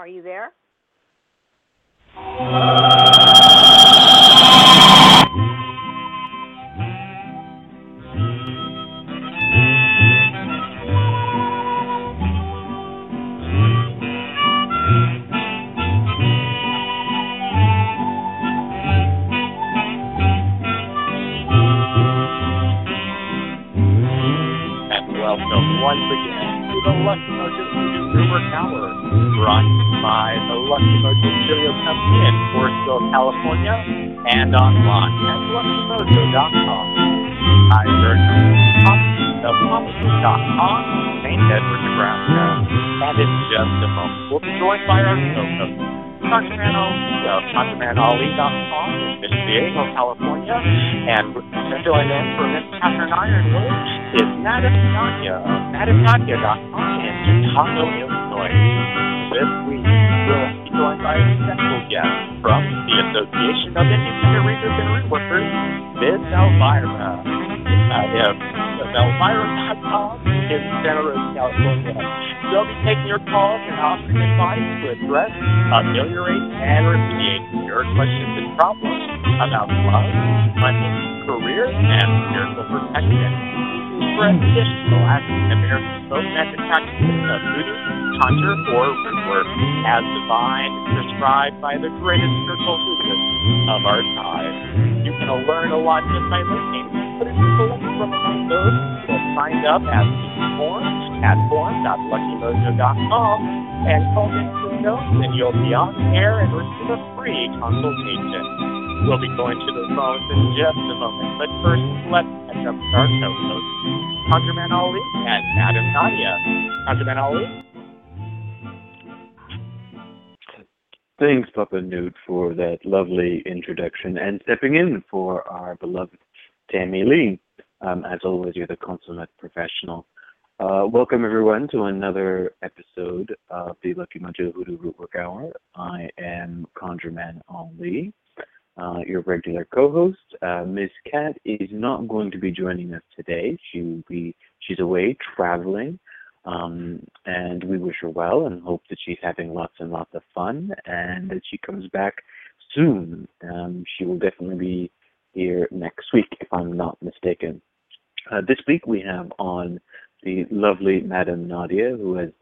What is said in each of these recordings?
Are you there? Welcome once again to the Lucky Mojo Studio Rumor Tower, brought to you by the Lucky Mojo Studio Company in Forestville, California, and online at luckymojo.com. I'm Virgil of Popsicle.com, St. Edward, Nebraska, and in just a moment we'll be joined by our co-host, Dr. Man Ali of DrManOli.com in San Diego, California, and filling in for Miss Catherine Ironwood is Madam Nadia of MadamNadia.com in Chicago, Illinois. This week, we'll be joined by a special guest from the Association of Independent Readers and Reworkers, Ms. Elvira. Elvira.com in Santa Rosa, California. They'll be taking your calls and offering advice to address, ameliorate, and remediate your questions and problems about love, money, career, and spiritual protection. For additional African-American folk method practices of voodoo, conjure, or root work as defined and prescribed by the greatest spiritual hoodooists of our time. You can learn a lot just by listening, but if you select from among those who have signed up as form at forum.luckymojo.com and call into the notes, then you'll be on air and receive a free consultation. We'll be going to the phones in just a moment, but first, let's catch up with our co-hosts, ConjureMan Ali and Madam Nadia. ConjureMan Ali? Thanks, Papa Newt, for that lovely introduction and stepping in for our beloved Tammy Lee. As always, you're the consummate professional. Welcome, everyone, to another episode of the Lucky Mojo Hoodoo Rootwork Hour. I am ConjureMan Ali, your regular co-host. Ms. Cat is not going to be joining us today. She's away traveling, and we wish her well and hope that she's having lots and lots of fun and that she comes back soon. She will definitely be here next week, if I'm not mistaken. This week we have on the lovely Madam Nadia, who has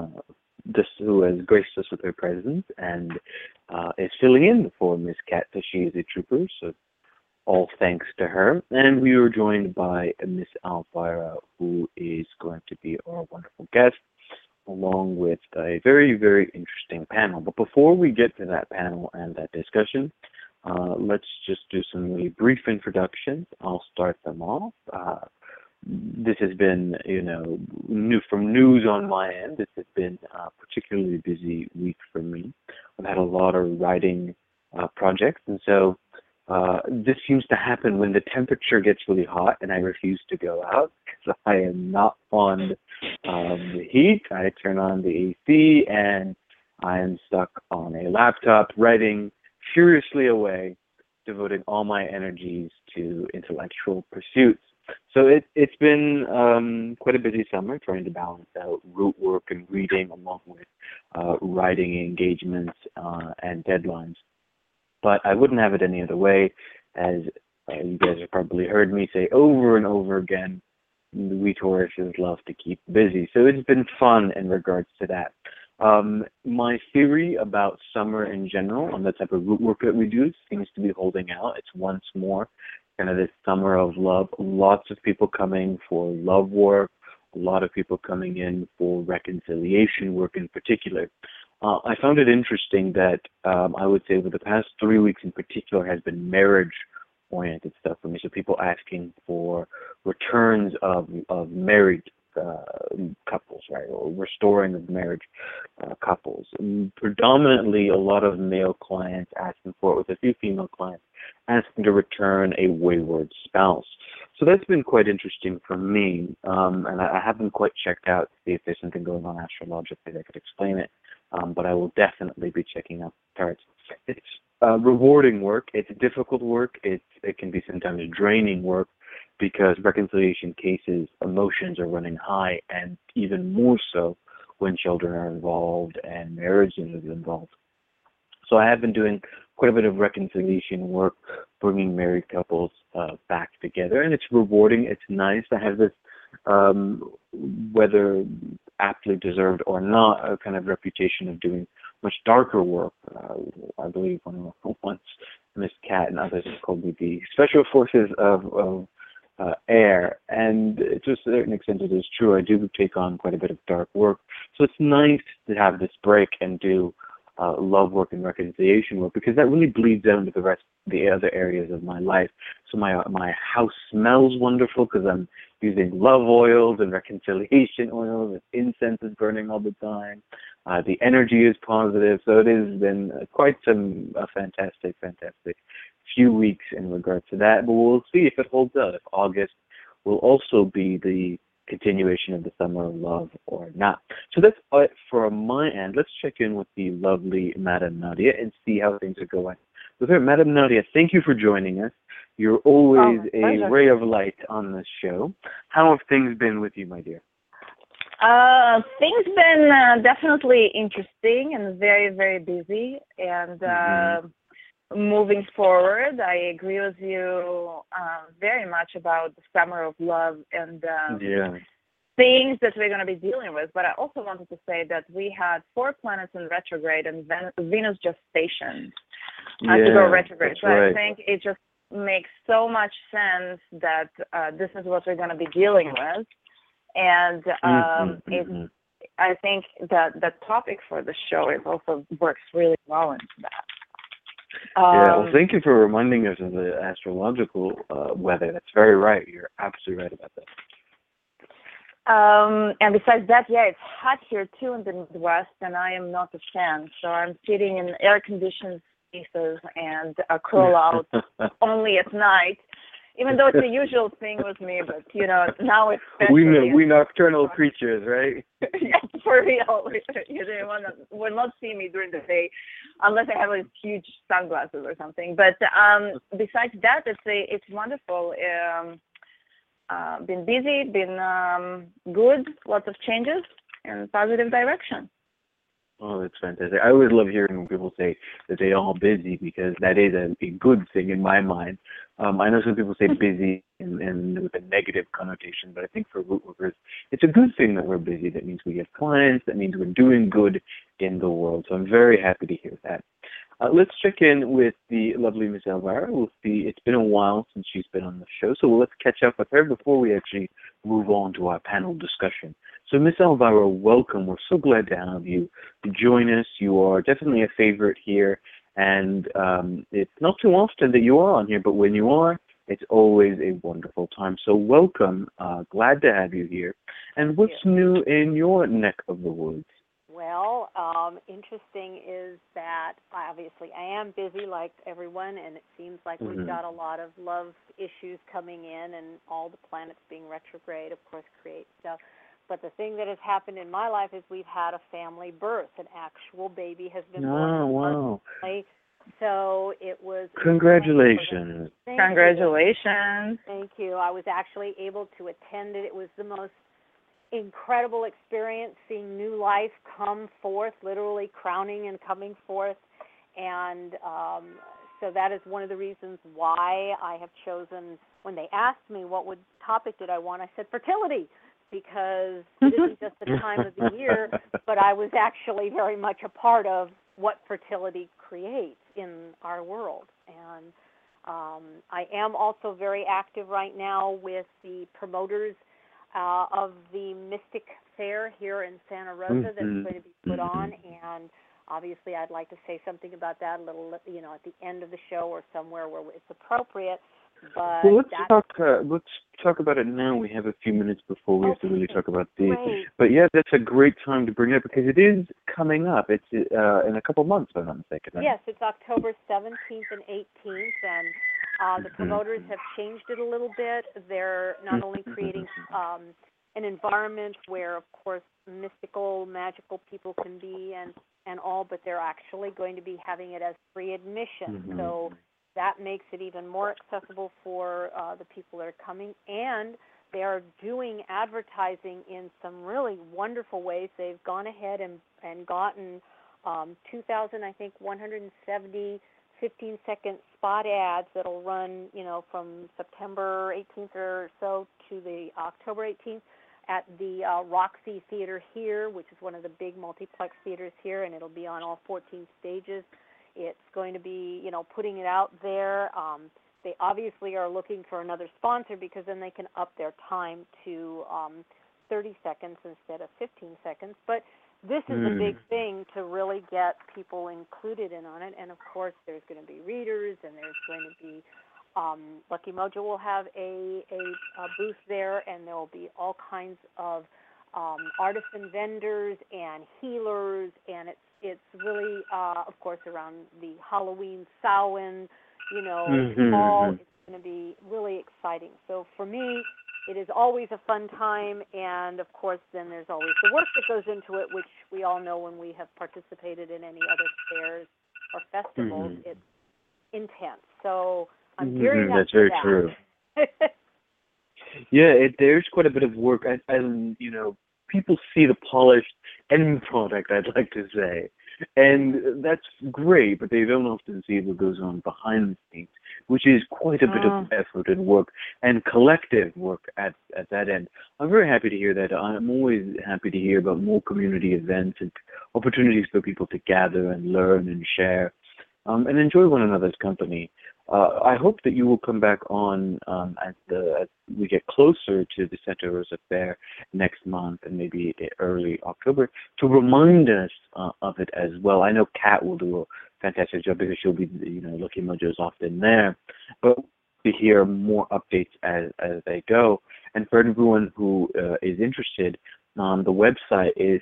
graced us with her presence and is filling in for Miss Cat, because she is a trooper, so all thanks to her. And we were joined by Miss Elvira, who is going to be our wonderful guest, along with a very, very interesting panel. But before we get to that panel and that discussion, let's just do some really brief introductions. I'll start them off. This has been, from news on my end, this has been a particularly busy week for me. I've had a lot of writing projects, and so this seems to happen when the temperature gets really hot and I refuse to go out because I am not fond of the heat. I turn on the AC and I am stuck on a laptop writing furiously away, devoting all my energies to intellectual pursuits. So it's been quite a busy summer, trying to balance out root work and reading along with writing engagements and deadlines. But I wouldn't have it any other way, as you guys have probably heard me say over and over again, we Tauruses love to keep busy. So it's been fun in regards to that. My theory about summer in general and the type of root work that we do seems to be holding out. It's once more kind of this summer of love. Lots of people coming for love work, a lot of people coming in for reconciliation work in particular. I found it interesting that I would say over the past 3 weeks in particular has been marriage-oriented stuff for me. So people asking for returns of married couples, right, or restoring of marriage couples. And predominantly a lot of male clients asking for it, with a few female clients asking to return a wayward spouse. So that's been quite interesting for me, and I haven't quite checked out to see if there's something going on astrologically that could explain it, but I will definitely be checking out the charts. It's rewarding work. It's difficult work. It can be sometimes draining work, because reconciliation cases, emotions are running high, and even more so when children are involved and marriage is involved. So I have been doing quite a bit of reconciliation work, bringing married couples back together, and it's rewarding. It's nice. I have this, whether aptly deserved or not, a kind of reputation of doing much darker work. I believe once Miss Cat and others have called me the special forces of air, and to a certain extent it is true. I do take on quite a bit of dark work, so it's nice to have this break and do love work and reconciliation work, because that really bleeds out into the other areas of my life. So my house smells wonderful because I'm using love oils and reconciliation oils, and incense is burning all the time. The energy is positive, so it has been quite a fantastic few weeks in regards to that. But we'll see if it holds out. If August will also be the continuation of the summer of love or not. So that's it from my end. Let's check in with the lovely Madame Nadia and see how things are going. With her, Madame Nadia, thank you for joining us. You're always a ray of light on this show. How have things been with you, my dear? Things been definitely interesting and very, very busy. And moving forward, I agree with you very much about the summer of love and things that we're going to be dealing with. But I also wanted to say that we had 4 planets in retrograde, and Venus just stationed to go retrograde. So right. I think it just makes so much sense that this is what we're going to be dealing with. And I think that the topic for the show is also works really well into that. Well, thank you for reminding us of the astrological weather. That's very right. You're absolutely right about that. And besides that, it's hot here too in the Midwest, and I am not a fan. So I'm sitting in air-conditioned spaces and curl out only at night, even though it's a usual thing with me. But now it's we nocturnal creatures, right? Yes, for real. You will not see me during the day unless I have like huge sunglasses or something. But besides that, it's wonderful. Been busy, been good, lots of changes in positive direction. Oh, that's fantastic. I always love hearing when people say that they're all busy, because that is a good thing in my mind. I know some people say busy and with a negative connotation, but I think for root workers, it's a good thing that we're busy. That means we have clients. That means we're doing good in the world. So I'm very happy to hear that. Let's check in with the lovely Miss Elvira. We'll see. It's been a while since she's been on the show, so let's catch up with her before we actually move on to our panel discussion. So, Miss Elvira, welcome. We're so glad to have you join us. You are definitely a favorite here, and it's not too often that you are on here, but when you are, it's always a wonderful time. So welcome. Glad to have you here. And what's new in your neck of the woods? Well, interesting is that obviously I am busy like everyone, and it seems like we've got a lot of love issues coming in, and all the planets being retrograde, of course, create stuff. But the thing that has happened in my life is we've had a family birth. An actual baby has been born. Oh, wow. So it was... Congratulations. Congratulations. Thank you. I was actually able to attend it. It was the most incredible experience, seeing new life come forth, literally crowning and coming forth. And so that is one of the reasons why I have chosen, when they asked me what topic did I want, I said fertility, because it isn't just the time of the year, but I was actually very much a part of what fertility creates in our world. And I am also very active right now with the promoters of the Mystic Fair here in Santa Rosa that's going to be put on, and obviously I'd like to say something about that a little, at the end of the show or somewhere where it's appropriate. But well, let's talk about it now. We have a few minutes before we have to really talk about the. Great. But yeah, that's a great time to bring it up, because it is coming up. It's in a couple months, if I'm not mistaken. Right? Yes, it's October 17th and 18th, and the promoters have changed it a little bit. They're not only creating an environment where, of course, mystical, magical people can be and all, but they're actually going to be having it as free admission. So that makes it even more accessible for the people that are coming. And they're doing advertising in some really wonderful ways. They've gone ahead and gotten 170 15-second spot ads that'll run, from September 18th or so to the October 18th at the Roxy Theater here, which is one of the big multiplex theaters here, and it'll be on all 14 stages. It's going to be, putting it out there. They obviously are looking for another sponsor because then they can up their time to 30 seconds instead of 15 seconds. But this is a big thing to really get people included in on it. And, of course, there's going to be readers, and there's going to be Lucky Mojo will have a booth there, and there will be all kinds of artisan vendors and healers, and it's really, of course, around the Halloween Samhain, fall. It's going to be really exciting. So for me, it is always a fun time, and, of course, then there's always the work that goes into it, which we all know when we have participated in any other fairs or festivals. It's intense. So I'm gearing up That's for very that. true. Yeah, there's quite a bit of work, and people see the polished end product, I'd like to say, and that's great, but they don't often see what goes on behind the scenes, which is quite a bit of effort and work and collective work at that end. I'm very happy to hear that. I'm always happy to hear about more community events and opportunities for people to gather and learn and share and enjoy one another's company. I hope that you will come back on as we get closer to the Santa Rosa Fair next month and maybe early October to remind us of it as well. I know Kat will do a fantastic job because she'll be, Lucky Mojo's often there, but to hear more updates as they go. And for everyone who is interested, the website is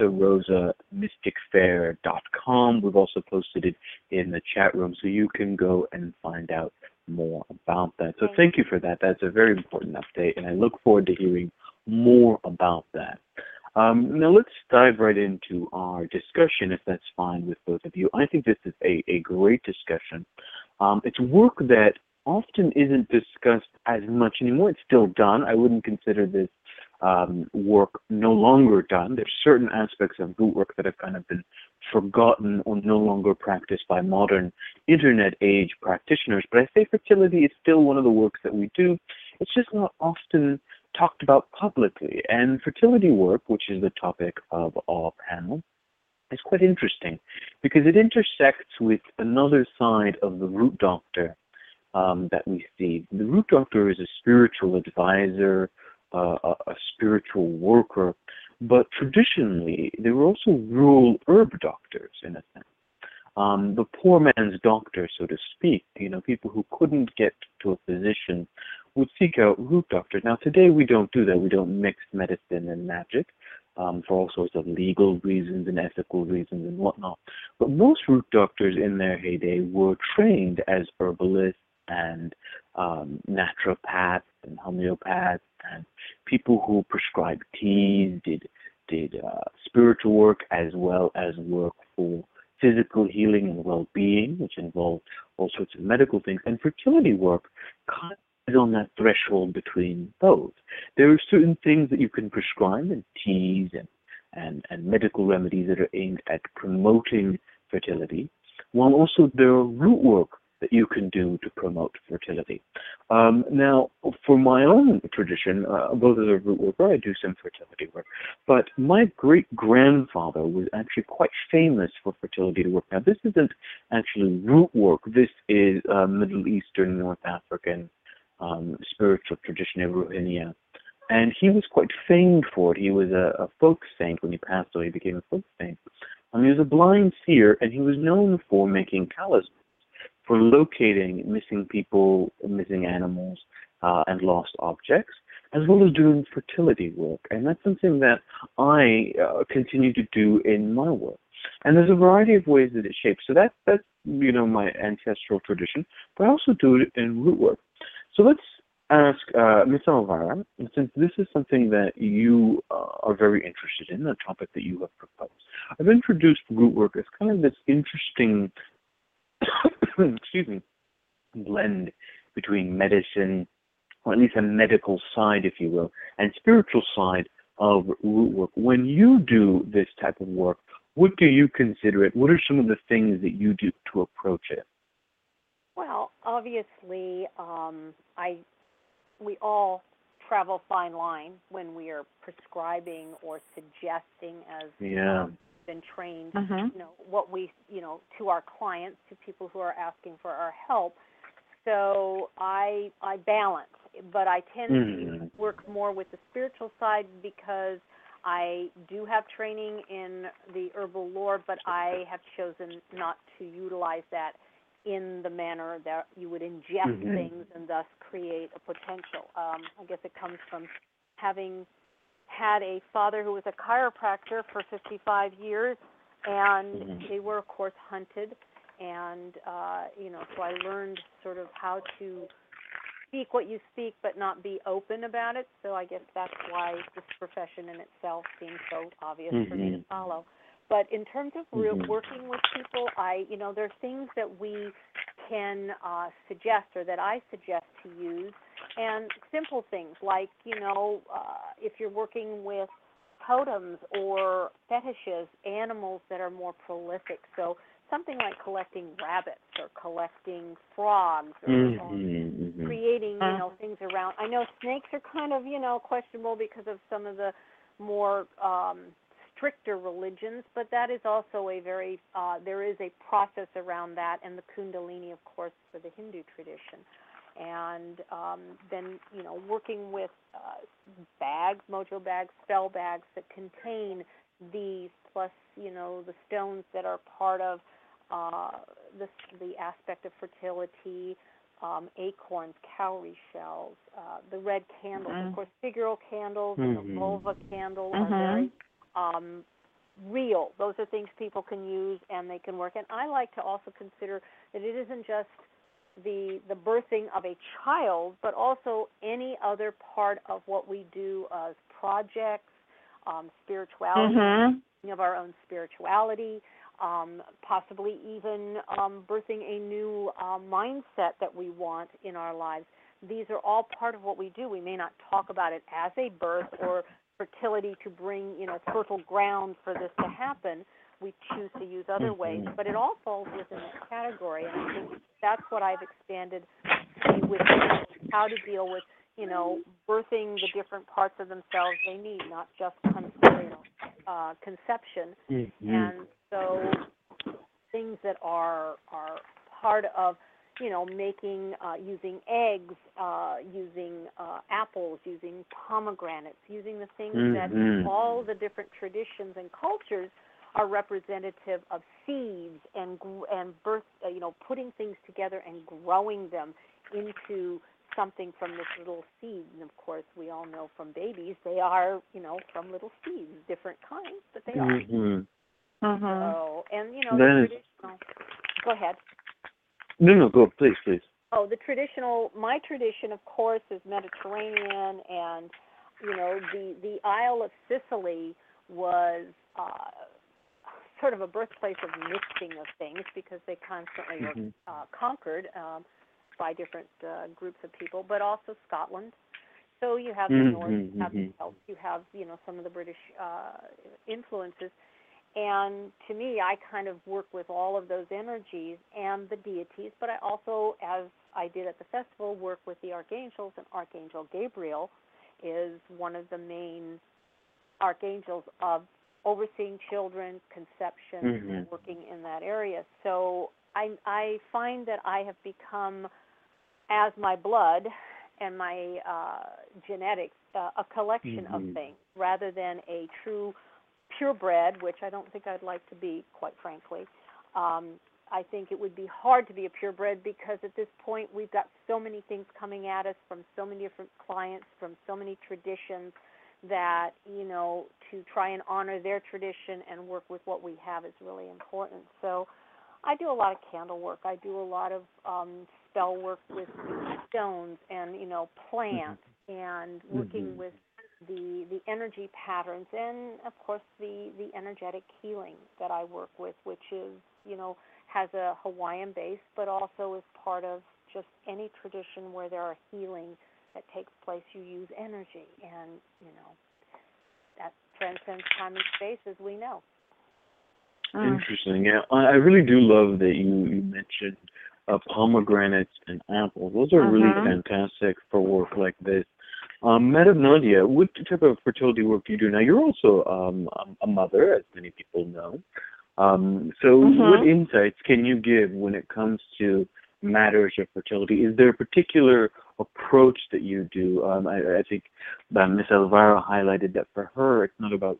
santarosamysticfair.com. We've also posted it in the chat room, so you can go and find out more about that. So thank you for that. That's a very important update, and I look forward to hearing more about that. Now let's dive right into our discussion, if that's fine with both of you. I think this is a great discussion. It's work that often isn't discussed as much anymore. It's still done. I wouldn't consider this work no longer done. There's certain aspects of root work that have kind of been forgotten or no longer practiced by modern internet age practitioners. But I say fertility is still one of the works that we do. It's just not often talked about publicly. And fertility work, which is the topic of our panel, is quite interesting because it intersects with another side of the root doctor that we see. The root doctor is a spiritual advisor, a spiritual worker, but traditionally they were also rural herb doctors in a sense. The poor man's doctor, so to speak, people who couldn't get to a physician would seek out root doctors. Now today we don't do that. We don't mix medicine and magic for all sorts of legal reasons and ethical reasons and whatnot. But most root doctors in their heyday were trained as herbalists and naturopaths and homeopaths and people who prescribed teas, did spiritual work as well as work for physical healing and well-being, which involved all sorts of medical things. And fertility work kind of is on that threshold between both. There are certain things that you can prescribe in teas and medical remedies that are aimed at promoting fertility, while also there are root work that you can do to promote fertility. Now, for my own tradition, both as a root worker, I do some fertility work, but my great-grandfather was actually quite famous for fertility work. Now, this isn't actually root work. This is Middle Eastern, North African spiritual tradition of Rohingya. And he was quite famed for it. He was a folk saint. When he passed away, he became a folk saint. He was a blind seer, and he was known for making talismans, for locating missing people, missing animals, and lost objects, as well as doing fertility work. And that's something that I continue to do in my work. And there's a variety of ways that it shapes. So that's my ancestral tradition, but I also do it in root work. So let's ask Ms. Elvira, since this is something that you are very interested in, a topic that you have proposed. I've introduced root work as kind of this interesting blend between medicine or at least a medical side, if you will, and spiritual side of root work. When you do this type of work, what do you consider it? What are some of the things that you do to approach it? Well, obviously, we all travel fine line when we are prescribing or suggesting, as been trained, what we, to our clients, to people who are asking for our help. So I balance, but I tend to work more with the spiritual side because I do have training in the herbal lore, but I have chosen not to utilize that in the manner that you would ingest things and thus create a potential. I guess it comes from having had a father who was a chiropractor for 55 years, and they were, of course, hunted. And, so I learned sort of how to speak what you speak but not be open about it. So I guess that's why this profession in itself seems so obvious for me to follow. But in terms of working with people, there are things that we can suggest or that I suggest to use, and simple things like, if you're working with totems or fetishes, animals that are more prolific. So something like collecting rabbits or collecting frogs or creating, things around. I know snakes are kind of, questionable because of some of the more stricter religions, but that is also a very, there is a process around that, and the Kundalini, of course, for the Hindu tradition. And then, working with bags, mojo bags, spell bags that contain these, plus, the stones that are part of the aspect of fertility, acorns, cowrie shells, the red candles, of course, figural candles, and the vulva candle are very real. Those are things people can use and they can work. And I like to also consider that it isn't just the birthing of a child, but also any other part of what we do as projects, spirituality, of our own spirituality, possibly even birthing a new mindset that we want in our lives. These are all part of what we do. We may not talk about it as a birth or fertility to bring, fertile ground for this to happen. We choose to use other ways, but it all falls within that category, and I think that's what I've expanded with how to deal with, birthing the different parts of themselves they need, not just conception. And so things that are part of, making, using eggs, using apples, using pomegranates, using the things that all the different traditions and cultures are representative of seeds and birth, putting things together and growing them into something from this little seed. And of course, we all know from babies, they are, from little seeds, different kinds, but they are. So, and, the traditional, go ahead. No, go, please. Oh, my tradition, of course, is Mediterranean, and, the Isle of Sicily was sort of a birthplace of mixing of things because they constantly were conquered by different groups of people, but also Scotland. So you have the North, you have the South, you have, some of the British influences. And to me, I kind of work with all of those energies and the deities, but I also, as I did at the festival, work with the archangels, and Archangel Gabriel is one of the main archangels of overseeing children, conception, and working in that area. So I find that I have become, as my blood and my genetics, a collection of things rather than a true purebred, which I don't think I'd like to be, quite frankly. I think it would be hard to be a purebred because at this point we've got so many things coming at us from so many different clients, from so many traditions, that, to try and honor their tradition and work with what we have is really important. So I do a lot of candle work. I do a lot of spell work with stones and, plants, and working with the energy patterns, and, of course, the energetic healing that I work with, which is, has a Hawaiian base, but also is part of just any tradition where there are healing that takes place, you use energy, and that transcends time and space, as we know. Interesting. Yeah, I really do love that you mentioned pomegranates and apples. Those are really fantastic for work like this. Madam Nadia, what type of fertility work do you do? Now, you're also a mother, as many people know. So what insights can you give when it comes to matters of fertility? Is there a particular approach that you do? I think Miss Elvira highlighted that for her, it's not about,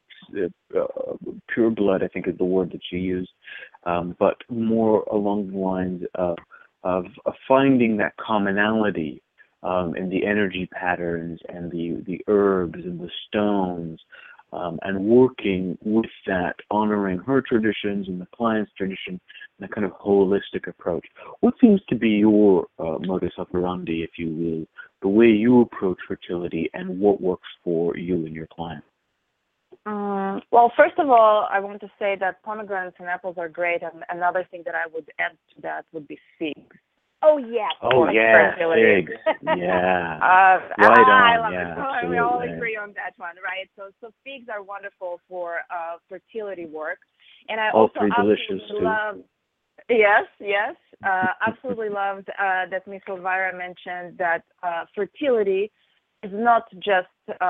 pure blood, I think is the word that she used, but more along the lines of finding that commonality in the energy patterns and the herbs and the stones, and working with that, honoring her traditions and the client's tradition, and a kind of holistic approach. What seems to be your modus operandi, if you will, the way you approach fertility, and what works for you and your client? Well, first of all, I want to say that pomegranates and apples are great, and another thing that I would add to that would be figs. Oh, yes. Oh, yeah, figs. Yeah. Right on. I love yeah, it. So absolutely. we all agree on that one, right? So figs are wonderful for fertility work. And I also absolutely love, yes, absolutely loved that Miss Elvira mentioned that fertility is not just,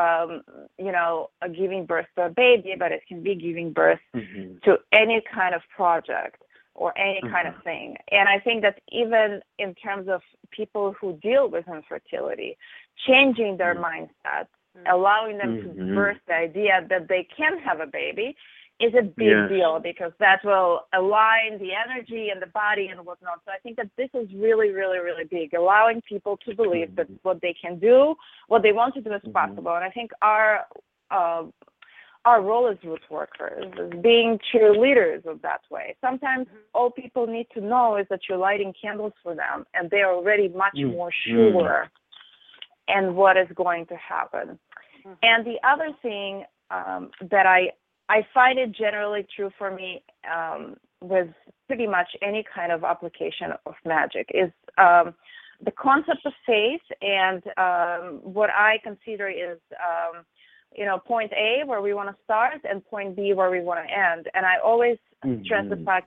giving birth to a baby, but it can be giving birth to any kind of project or any kind of thing. And I think that even in terms of people who deal with infertility, changing their mindset, allowing them to birth the idea that they can have a baby is a big deal, because that will align the energy and the body and whatnot. So I think that this is really, really, really big, allowing people to believe that what they can do, what they want to do is possible. And I think our role as root workers is being cheerleaders of that way. Sometimes all people need to know is that you're lighting candles for them, and they're already much more sure in what is going to happen. And the other thing that I find it generally true for me with pretty much any kind of application of magic is the concept of faith, and what I consider is point A, where we want to start, and point B, where we want to end. And I always stress the fact,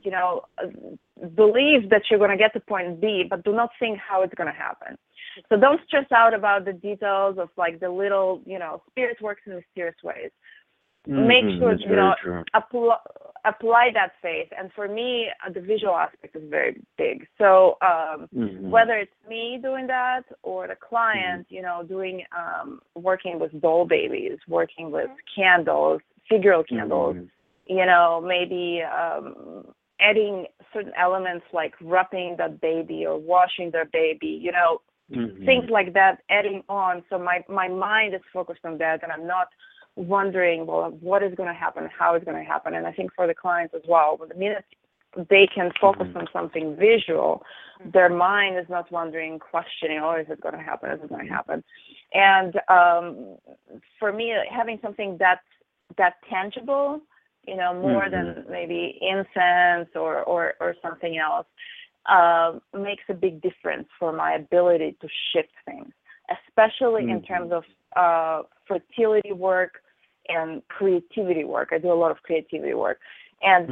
believe that you're going to get to point B, but do not think how it's going to happen. So don't stress out about the details of like the little, spirit works in mysterious ways. Make sure, apply that faith. And for me, the visual aspect is very big. So whether it's me doing that or the client, doing, working with doll babies, working with candles, figural candles, maybe adding certain elements like wrapping that baby or washing their baby, things like that, adding on. So my mind is focused on that, and I'm not wondering, well, what is going to happen, how it's going to happen. And I think for the clients as well, the minute they can focus on something visual, their mind is not wondering, questioning, is it going to happen, is it going to happen? And for me, having something that's tangible, more than maybe incense or something else, makes a big difference for my ability to shift things, especially in terms of fertility work and creativity work. I do a lot of creativity work. And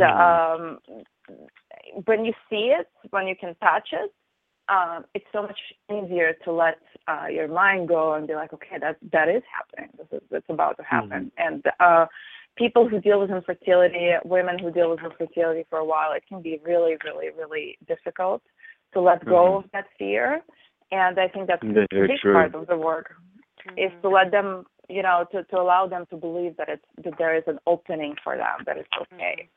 when you see it, when you can touch it, it's so much easier to let your mind go and be like, okay, that is happening. It's about to happen. And people who deal with infertility, women who deal with infertility for a while, it can be really, really, really difficult to let go of that fear. And I think that's a big part of the work, is to let them, to allow them to believe that there is an opening for them, that it's okay.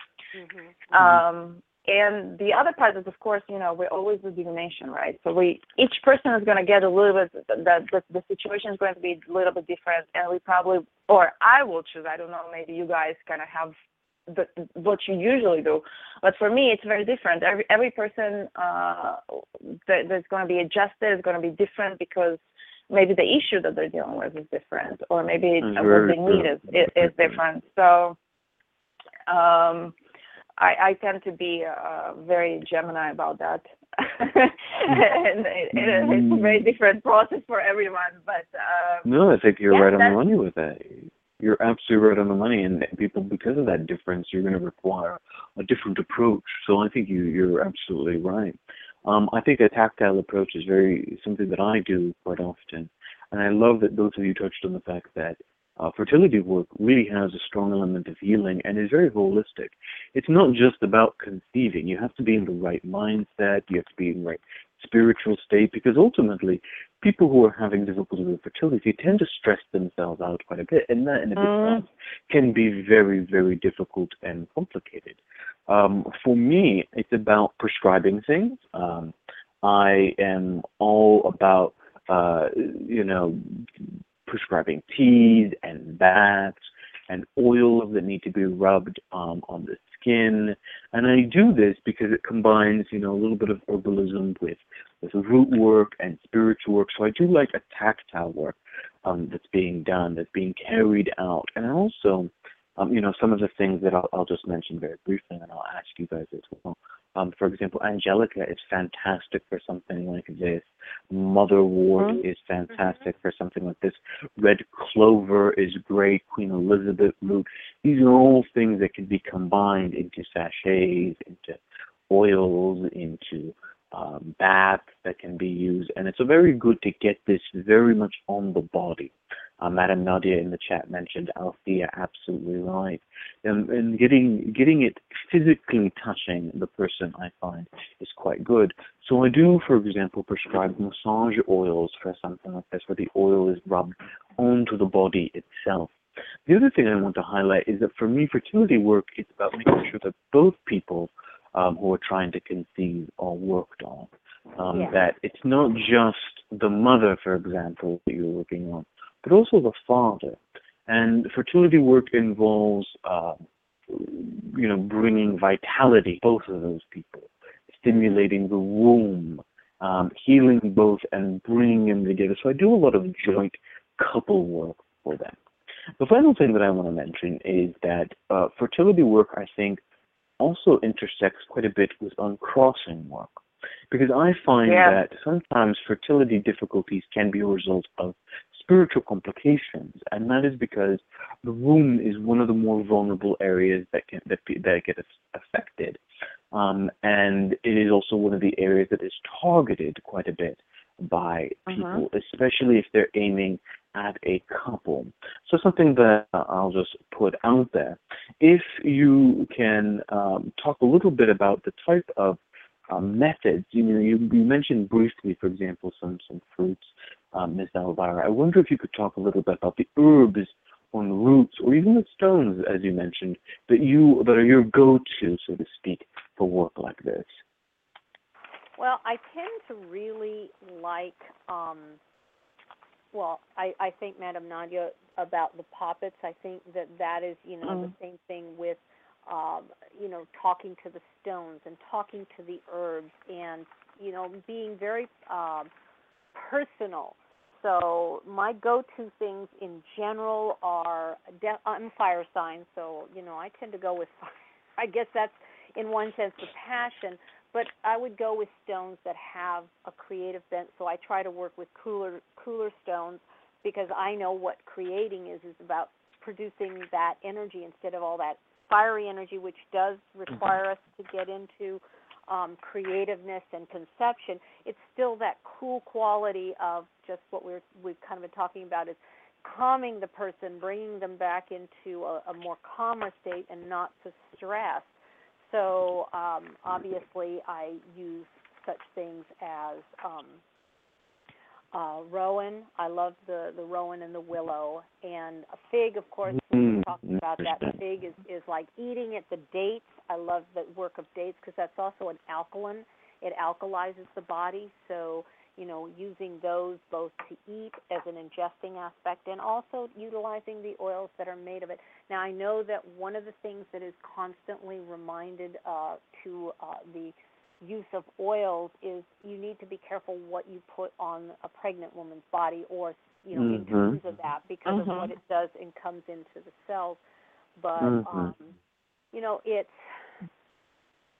And the other part is, of course, we always do divination, right? So each person is going to get a little bit, the situation is going to be a little bit different, and we probably, or I will choose, I don't know, maybe you guys kind of have what you usually do. But for me, it's very different. Every person that's going to be adjusted is going to be different, because maybe the issue that they're dealing with is different, or maybe what they need is different. So I tend to be very Gemini about that. and it's a very different process for everyone. But no, I think you're yeah, right on the money with that. You're absolutely right on the money, and people, because of that difference, you're going to require a different approach. So I think you're absolutely right. I think a tactile approach is very something that I do quite often, and I love that both of you touched on the fact that fertility work really has a strong element of healing and is very holistic. It's not just about conceiving. You have to be in the right mindset. You have to be in the right spiritual state, because ultimately, people who are having difficulty with fertility tend to stress themselves out quite a bit, and that in itself can be very, very difficult and complicated. For me, it's about prescribing things. I am all about, prescribing teas and baths and oils that need to be rubbed on the skin. And I do this because it combines, a little bit of herbalism with root work and spiritual work. So I do like a tactile work that's being done, that's being carried out. And also, some of the things that I'll just mention very briefly, and I'll ask you guys as well. For example, Angelica is fantastic for something like this. Motherwort is fantastic for something like this. Red clover is great. Queen Elizabeth root. These are all things that can be combined into sachets, into oils, into baths that can be used. And it's very good to get this very much on the body. Madam Nadia in the chat mentioned Althea, absolutely right. And getting it physically touching the person, I find, is quite good. So I do, for example, prescribe massage oils for something like this, where the oil is rubbed onto the body itself. The other thing I want to highlight is that for me, fertility work is about making sure that both people who are trying to conceive are worked on. That it's not just the mother, for example, that you're working on, but also the father. And fertility work involves, bringing vitality to both of those people, stimulating the womb, healing both and bringing them together. So I do a lot of joint couple work for them. The final thing that I want to mention is that fertility work, I think, also intersects quite a bit with uncrossing work. Because I find that sometimes fertility difficulties can be a result of spiritual complications, and that is because the womb is one of the more vulnerable areas that get affected, and it is also one of the areas that is targeted quite a bit by people, especially if they're aiming at a couple. So something that I'll just put out there, if you can talk a little bit about the type of methods. You mentioned briefly, for example, some fruits, Ms. Elvira. I wonder if you could talk a little bit about the herbs or the roots, or even the stones, as you mentioned, that are your go-to, so to speak, for work like this. Well, I tend to really like, I think, Madam Nadia, about the poppets. I think that is, the same thing with, talking to the stones and talking to the herbs and, being very personal. So my go-to things in general are, I'm a fire sign, so, I tend to go with fire. I guess that's, in one sense, the passion, but I would go with stones that have a creative bent, so I try to work with cooler stones, because I know what creating is about producing that energy instead of all that fiery energy, which does require us to get into creativeness and conception. It's still that cool quality of just what we've kind of been talking about, is calming the person, bringing them back into a more calmer state and not so stressed. So obviously I use such things as rowan. I love the rowan and the willow. And a fig, of course, we were talking about that. Fig is like eating it. The dates, I love the work of dates, because that's also an alkaline. It alkalizes the body. So, using those both to eat as an ingesting aspect and also utilizing the oils that are made of it. Now, I know that one of the things that is constantly reminded to the use of oils is you need to be careful what you put on a pregnant woman's body, or in terms of that, because of what it does and comes into the cells. But it's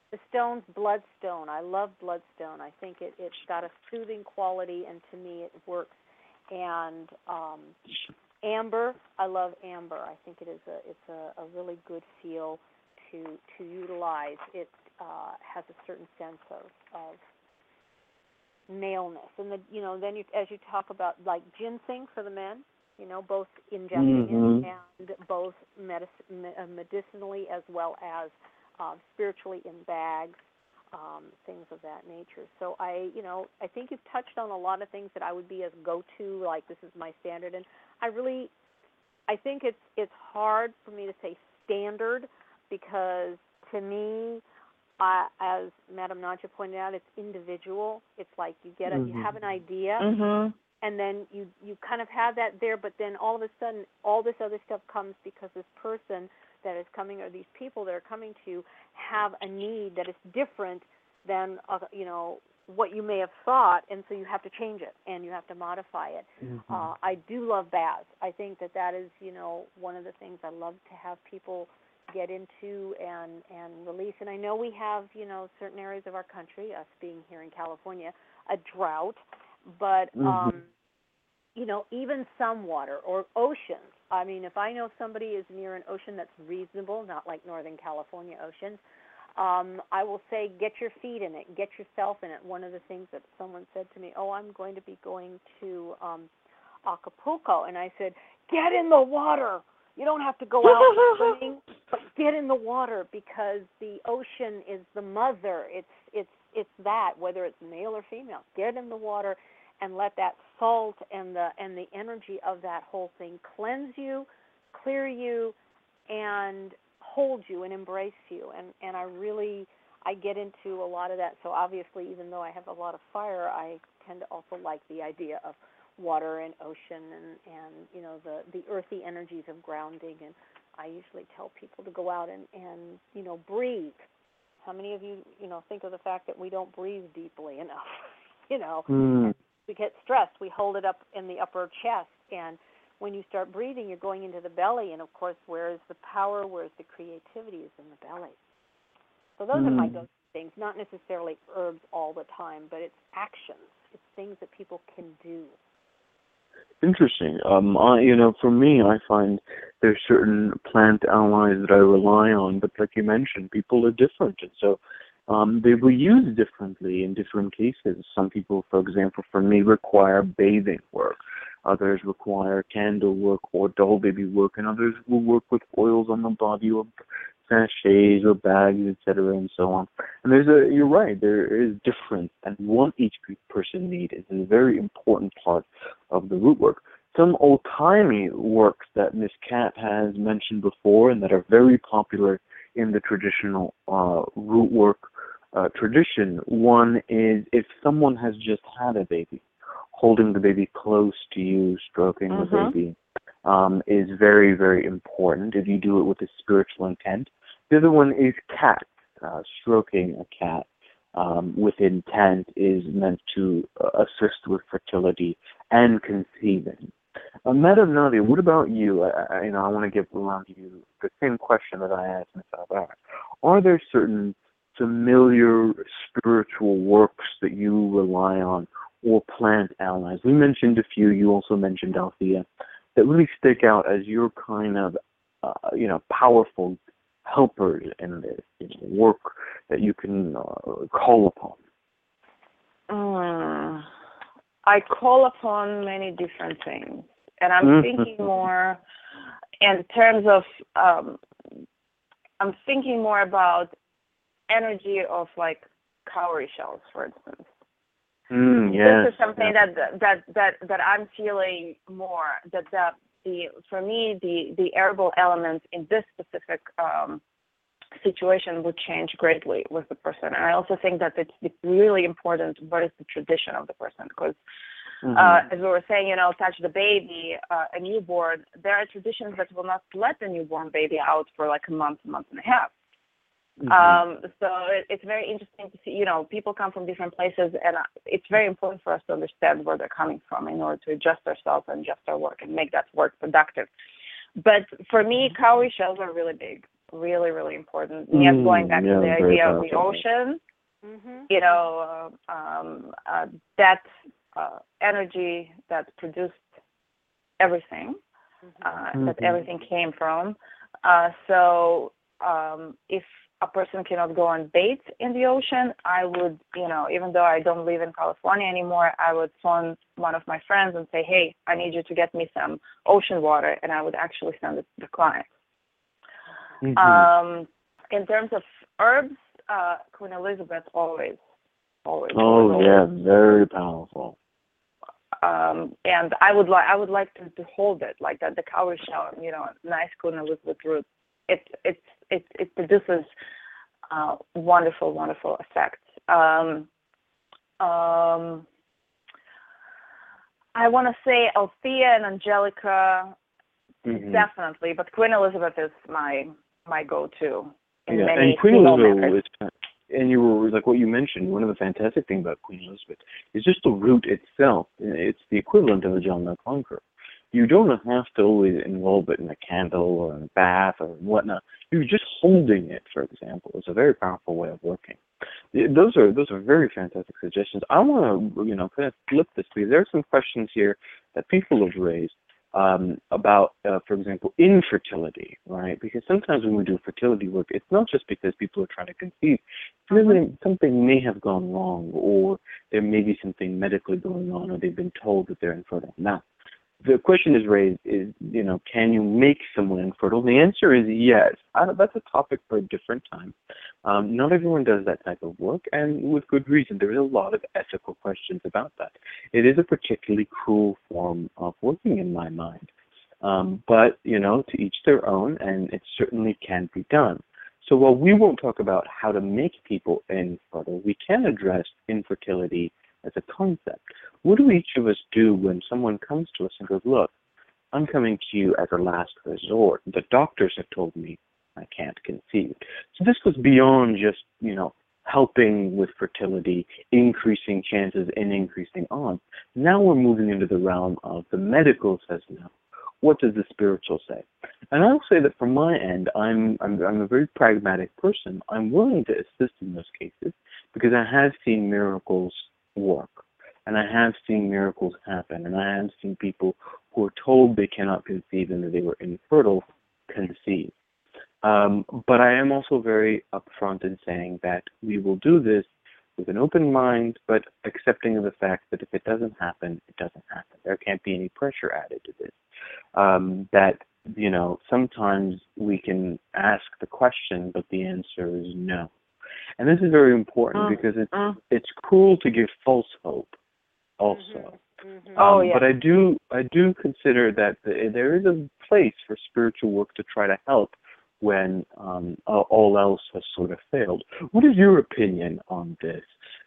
The stone's bloodstone. I love bloodstone. I think it's got a soothing quality, and to me it works. And amber, I love amber. I think it's a really good feel to utilize. It has a certain sense of maleness, and then as you talk about like ginseng for the men, both ingesting and both medicinally as well as spiritually in bags, things of that nature. So I think you've touched on a lot of things that I would be as go-to, like this is my standard. And I think it's hard for me to say standard, because to me, as Madame Nadja pointed out, it's individual. It's like you get you have an idea, and then you kind of have that there, but then all of a sudden, all this other stuff comes because this person that is coming, or these people that are coming to you, have a need that is different than what you may have thought, and so you have to change it and you have to modify it. I do love baths. I think that is one of the things I love to have people get into and release. And I know we have certain areas of our country, us being here in California, a drought, but even some water or oceans. I mean, if I know somebody is near an ocean that's reasonable, not like Northern California oceans, I will say get your feet in it, get yourself in it. One of the things that someone said to me, I'm going to be going to Acapulco, and I said, get in the water. You don't have to go out swimming, but get in the water, because the ocean is the mother. It's that, whether it's male or female. Get in the water and let that salt and the energy of that whole thing cleanse you, clear you, and hold you and embrace you. And I get into a lot of that. So obviously, even though I have a lot of fire, I tend to also like the idea of water and ocean and the earthy energies of grounding. And I usually tell people to go out and breathe. How many of you think of the fact that we don't breathe deeply enough? And we get stressed, we hold it up in the upper chest, and when you start breathing, you're going into the belly, and of course, where is the power, where is the creativity, is in the belly. So those are my go-to things, not necessarily herbs all the time, but it's actions, it's things that people can do. Interesting. For me, I find there's certain plant allies that I rely on, but like you mentioned, people are different, and so they will use differently in different cases. Some people, for example, for me, require bathing work. Others require candle work or doll baby work, and others will work with oils on the body or sachets or bags, etc., and so on. And you're right, there is difference, and what each person needs is a very important part of the root work. Some old-timey works that Miss Cat has mentioned before and that are very popular in the traditional root work tradition. One is if someone has just had a baby, holding the baby close to you, stroking the baby, is very, very important if you do it with a spiritual intent. The other one is cat. Stroking a cat with intent is meant to assist with fertility and conceiving. Madam Nadia, what about you? I want to give around you the same question that I asked Ms. Alvara. Are there certain familiar spiritual works that you rely on, or plant allies? We mentioned a few. You also mentioned Althea, that really stick out as your kind of, powerful helpers in this work that you can call upon. I call upon many different things, and I'm thinking more in terms of. I'm thinking more about energy of like cowrie shells, for instance. This is something that I'm feeling more. For me, the herbal elements in this specific situation would change greatly with the person. And I also think that it's really important what is the tradition of the person, because as we were saying, touch the baby, a newborn, there are traditions that will not let the newborn baby out for like a month and a half. So it's very interesting to see, people come from different places, and it's very important for us to understand where they're coming from in order to adjust ourselves and adjust our work and make that work productive. But for me, cowrie shells are really big. really, really important. Yes, going back to the idea of the ocean, you know, that energy that produced everything, that everything came from. So if a person cannot go on bait in the ocean, I would, you know, even though I don't live in California anymore, I would phone one of my friends and say, hey, I need you to get me some ocean water, and I would actually send it to the client. In terms of herbs, Queen Elizabeth always. Oh, yeah, very powerful. And I would like to hold it like that. The cowrie shell, you know, nice Queen Elizabeth root. It produces wonderful effects. I want to say Althea and Angelica, definitely, but Queen Elizabeth is my go-to in many and Queen Elizabeth is, and you were like what you mentioned. One of the fantastic things about Queen Elizabeth is just the root itself. It's the equivalent of a John the Conqueror. You don't have to always involve it in a candle or in a bath or whatnot. You're just holding it, for example. It's a very powerful way of working. Those are very fantastic suggestions. I want to, kind of flip this, because there are some questions here that people have raised about, for example, infertility, right? Because sometimes when we do fertility work, it's not just because people are trying to conceive. Really, something may have gone wrong, or there may be something medically going on, or they've been told that they're infertile. Now, the question is raised is, can you make someone infertile? The answer is yes. That's a topic for a different time. Not everyone does that type of work, and with good reason. There is a lot of ethical questions about that. It is a particularly cruel form of working in my mind. But, to each their own, and it certainly can be done. So while we won't talk about how to make people infertile, we can address infertility as a concept. What do each of us do when someone comes to us and goes, look, I'm coming to you as a last resort. The doctors have told me I can't conceive. So this goes beyond just, helping with fertility, increasing chances and increasing odds. Now we're moving into the realm of the medical says no. What does the spiritual say? And I'll say that from my end, I'm a very pragmatic person. I'm willing to assist in those cases because I have seen miracles work. And I have seen miracles happen. And I have seen people who are told they cannot conceive and that they were infertile conceive. But I am also very upfront in saying that we will do this with an open mind, but accepting of the fact that if it doesn't happen, it doesn't happen. There can't be any pressure added to this. Sometimes we can ask the question, but the answer is no. And this is very important because it's cruel to give false hope also. But I do consider that there is a place for spiritual work to try to help when all else has sort of failed. What is your opinion on this,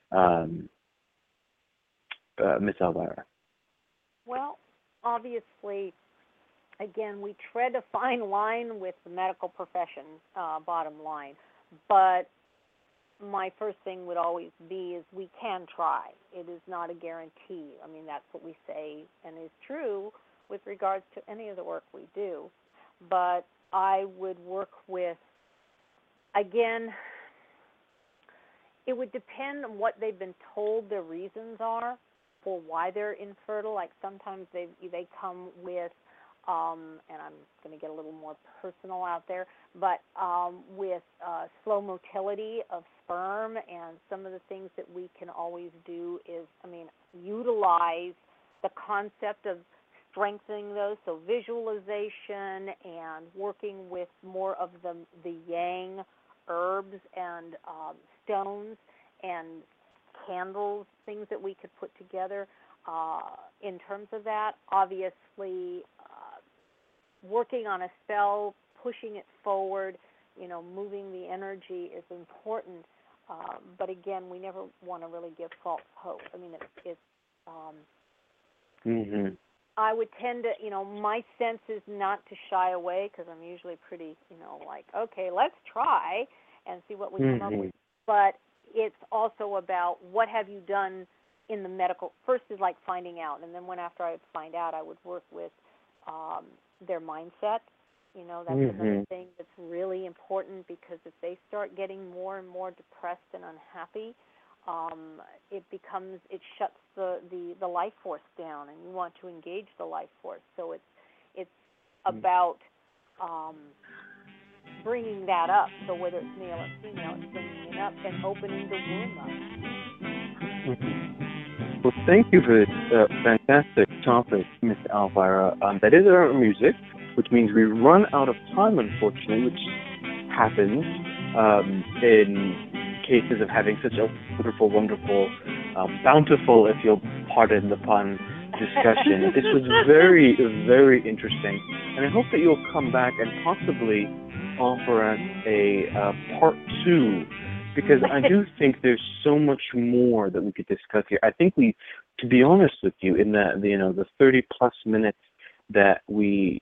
Ms. Elvira? Well, obviously, again, we tread a fine line with the medical profession, bottom line. But my first thing would always be is we can try. It is not a guarantee. I mean, that's what we say and is true with regards to any of the work we do. But I would work with, again, it would depend on what they've been told their reasons are for why they're infertile. Like sometimes they come with, and I'm going to get a little more personal out there, but with slow motility of sperm, and some of the things that we can always do is, utilize the concept of strengthening those, so visualization and working with more of the yang herbs and stones and candles, things that we could put together in terms of that. Obviously, working on a spell, pushing it forward, moving the energy is important. But again, we never want to really give false hope. I mean, I would tend to, my sense is not to shy away because I'm usually pretty, okay, let's try and see what we come up with. But it's also about what have you done in the medical. First is like finding out, and then after I find out, I would work with their mindset You know, that's another thing that's really important, because if they start getting more and more depressed and unhappy, it shuts the life force down, and you want to engage the life force. So it's about bringing that up. So whether it's male or female, it's bringing it up and opening the womb up. Well, thank you for this fantastic topic, Miss Elvira. That is our music, which means we run out of time, unfortunately, which happens in cases of having such a wonderful, bountiful, if you'll pardon the pun, discussion. This was very, very interesting, and I hope that you'll come back and possibly offer us a part 2, because I do think there's so much more that we could discuss here. I think to be honest with you, in the 30 plus minutes that we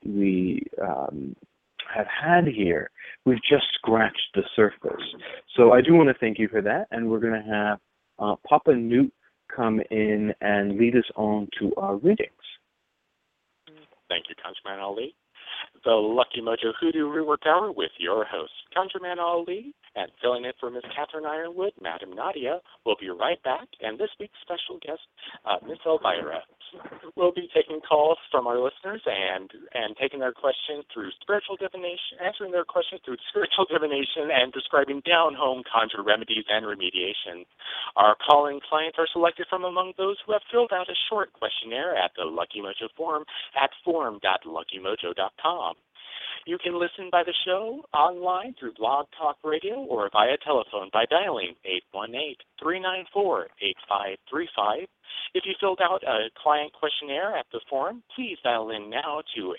have had here, we've just scratched the surface. So I do want to thank you for that, and we're going to have Papa Newt come in and lead us on to our readings. Thank you, ConjureMan Ali. The Lucky Mojo Hoodoo Reworked Hour with your host, ConjureMan Ali, and filling in for Miss Catherine Ironwood, Madam Nadia. We'll be right back, and this week's special guest, Miss Elvira. We'll be taking calls from our listeners and taking their questions through spiritual divination, answering their questions through spiritual divination, and describing down-home conjure remedies and remediation. Our calling clients are selected from among those who have filled out a short questionnaire at the Lucky Mojo forum at forum.luckymojo.com. You can listen by the show online through Blog Talk Radio or via telephone by dialing 818-394-8535. If you filled out a client questionnaire at the forum, please dial in now to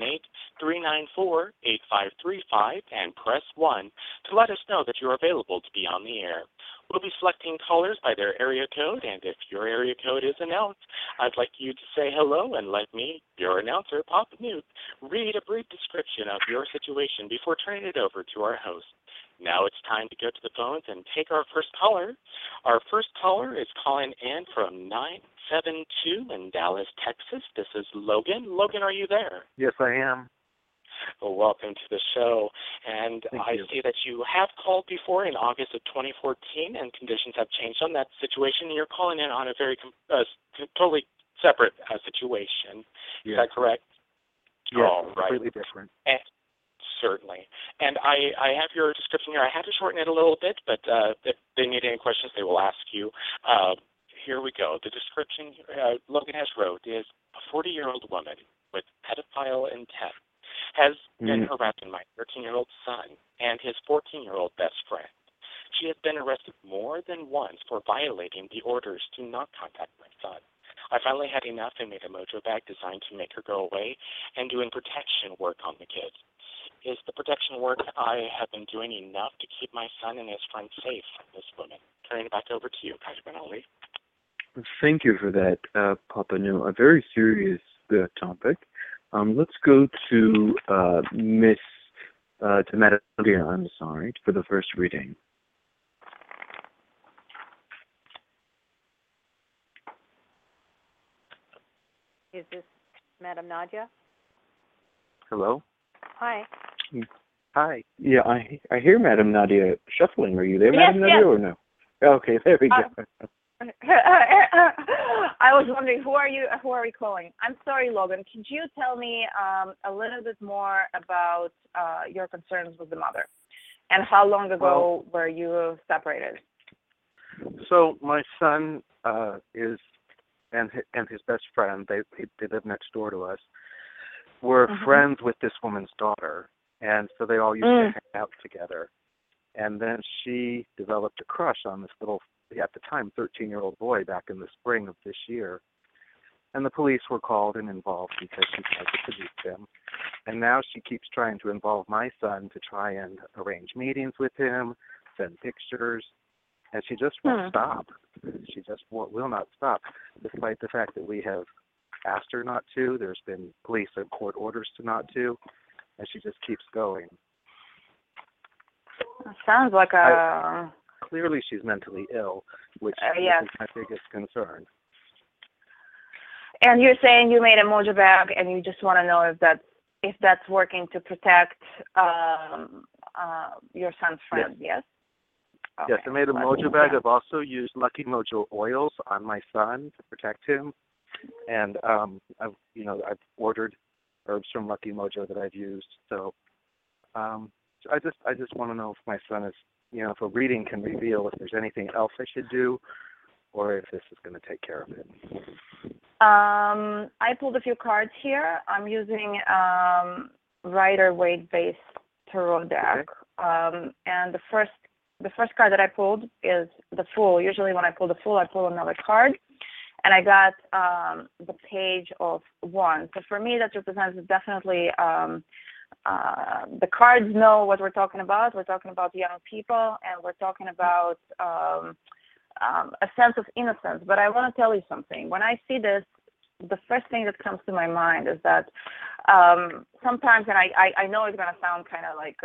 818-394-8535 and press 1 to let us know that you're available to be on the air. We'll be selecting callers by their area code, and if your area code is announced, I'd like you to say hello and let me, your announcer, Papa Newt, read a brief description of your situation before turning it over to our host. Now it's time to go to the phones and take our first caller. Our first caller is calling in from 972 in Dallas, Texas. This is Logan. Logan, are you there? Yes, I am. Well, welcome to the show. And I see that you have called before in August of 2014, and conditions have changed on that situation. You're calling in on a very totally separate situation. Is that correct? Yes, all right. Completely different. Certainly. And I have your description here. I had to shorten it a little bit, but if they need any questions, they will ask you. Here we go. The description Logan has wrote is a 40-year-old woman with pedophile intent has been harassing my 13-year-old son and his 14-year-old best friend. She has been arrested more than once for violating the orders to not contact my son. I finally had enough and made a mojo bag designed to make her go away and doing protection work on the kids. Is the protection work I have been doing enough to keep my son and his friends safe from this woman? Turning it back over to you, ConjureMan Ali. Thank you for that, Papa Newt. A very serious topic. Let's go to Madam Nadia, I'm sorry, for the first reading. Is this Madam Nadia? Hello? Hi. Hi. Yeah, I hear Madam Nadia shuffling. Are you there, Madam Nadia, or no? Okay, there we go. I was wondering, who are you calling? I'm sorry, Logan. Could you tell me a little bit more about your concerns with the mother, and how long ago were you separated? So my son is and his best friend, they live next door to us, were friends with this woman's daughter, and so they all used to hang out together. And then she developed a crush on this little, at the time, 13-year-old boy back in the spring of this year. And the police were called and involved because she tried to seduce him. And now she keeps trying to involve my son to try and arrange meetings with him, send pictures, and she just won't stop. She just will not stop, despite the fact that we have asked her not to. There's been police and court orders to not to, and she just keeps going. Sounds like clearly she's mentally ill, which yes. is my biggest concern. And you're saying you made a mojo bag, and you just want to know if that's if that's working to protect your son's friend. Yes. Okay. Yes, I made a mojo bag. I've also used Lucky Mojo oils on my son to protect him, and I've ordered herbs from Lucky Mojo that I've used. So I just want to know if my son is, if a reading can reveal if there's anything else I should do, or if this is going to take care of it. I pulled a few cards here. I'm using Rider-Waite-based tarot deck, and the first card that I pulled is the Fool. Usually when I pull the Fool, I pull another card, and I got the Page of Wands. So for me, that represents definitely the cards know what we're talking about. We're talking about young people, and we're talking about a sense of innocence. But I want to tell you something. When I see this, the first thing that comes to my mind is that sometimes, and I know it's going to sound kind of like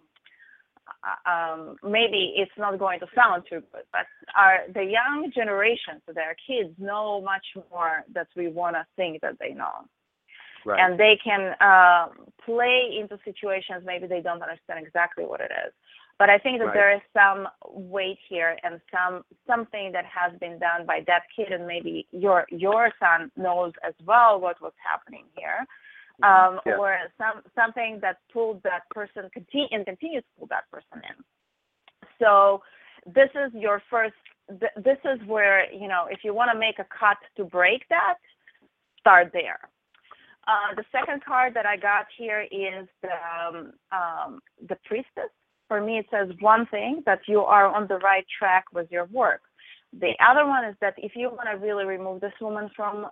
maybe it's not going to sound too good, but the young generation, so their kids, know much more that we want to think that they know. Right. And they can play into situations maybe they don't understand exactly what it is. But I think that there is some weight here and something that has been done by that kid, and maybe your son knows as well what was happening here, or something that pulled that person and continues to pull that person in. So this is your first. This is where, if you want to make a cut to break that, start there. The second card that I got here is the Priestess. For me, it says one thing, that you are on the right track with your work. The other one is that if you want to really remove this woman from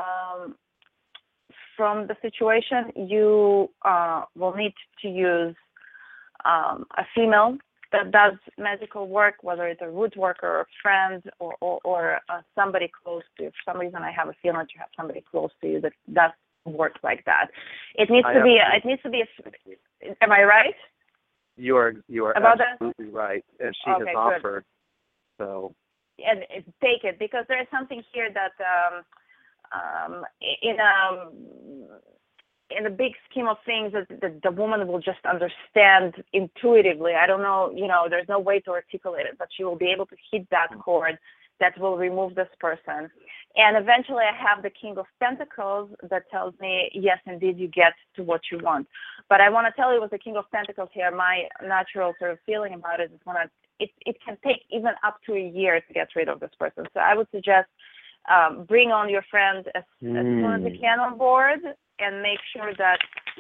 the situation, you will need to use a female that does magical work, whether it's a woodworker or a friend or somebody close to you. For some reason, I have a feeling that you have somebody close to you that does work like that. It needs to be. Am I right? You are about absolutely that? Right, and she has offered. Good. So. And take it, because there is something here that in the big scheme of things that the woman will just understand intuitively. I don't know, there's no way to articulate it, but she will be able to hit that chord that will remove this person. And eventually I have the King of Pentacles that tells me, yes, indeed, you get to what you want. But I want to tell you, with the King of Pentacles here, my natural sort of feeling about it is it can take even up to a year to get rid of this person. So I would suggest bring on your friend as soon as you can on board, and make sure that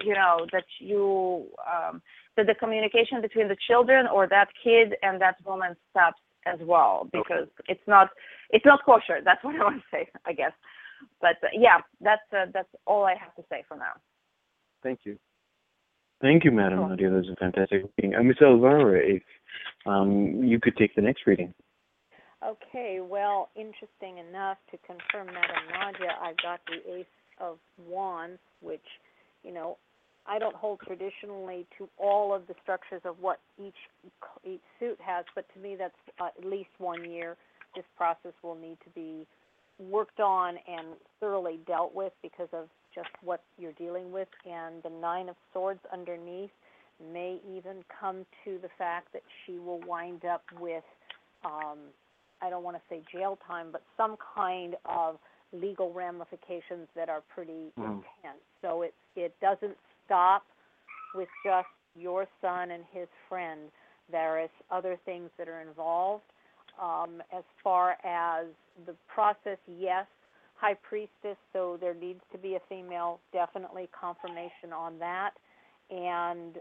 that the communication between the children or that kid and that woman stops as well, because it's not kosher. That's what I want to say, I guess. But that's all I have to say for now. Thank you. Thank you, Madam Nadia. That was a fantastic reading. Miss Elvira, if you could take the next reading. Okay, well, interesting enough, to confirm Madam Nadia, I've got the Ace of Wands, which, I don't hold traditionally to all of the structures of what each suit has, but to me that's at least 1 year. This process will need to be worked on and thoroughly dealt with because of just what you're dealing with. And the Nine of Swords underneath may even come to the fact that she will wind up with, I don't want to say jail time, but some kind of legal ramifications that are pretty intense. So it doesn't stop with just your son and his friend. There is other things that are involved. As far as the process, yes, High Priestess, so there needs to be a female, definitely confirmation on that. And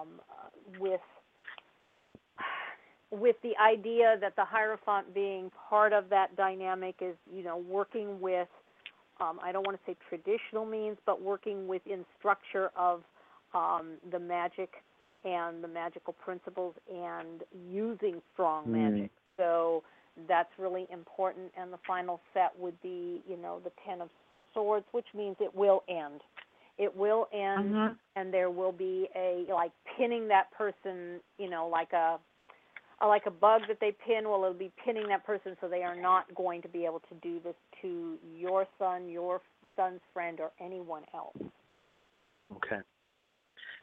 with the idea that the Hierophant being part of that dynamic is, working with, I don't want to say traditional means, but working within structure of the magic and the magical principles and using strong magic. So that's really important. And the final set would be, the Ten of Swords, which means it will end. It will end, and there will be pinning that person, like a bug that they pin. Well, it'll be pinning that person, so they are not going to be able to do this to your son, your son's friend, or anyone else. Okay.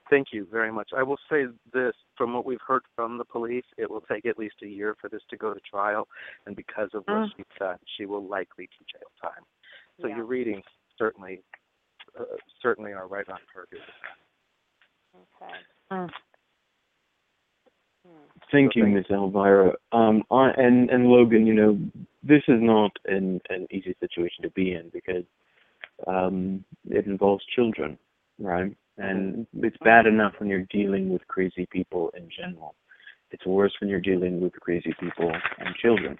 Thank you very much. I will say this, from what we've heard from the police, it will take at least a year for this to go to trial, and because of what she's done, she will likely do jail time. So your readings certainly are right on target. Okay. Thank you, Miss Elvira. And Logan, this is not an easy situation to be in because it involves children, right? And it's bad enough when you're dealing with crazy people in general. It's worse when you're dealing with crazy people and children.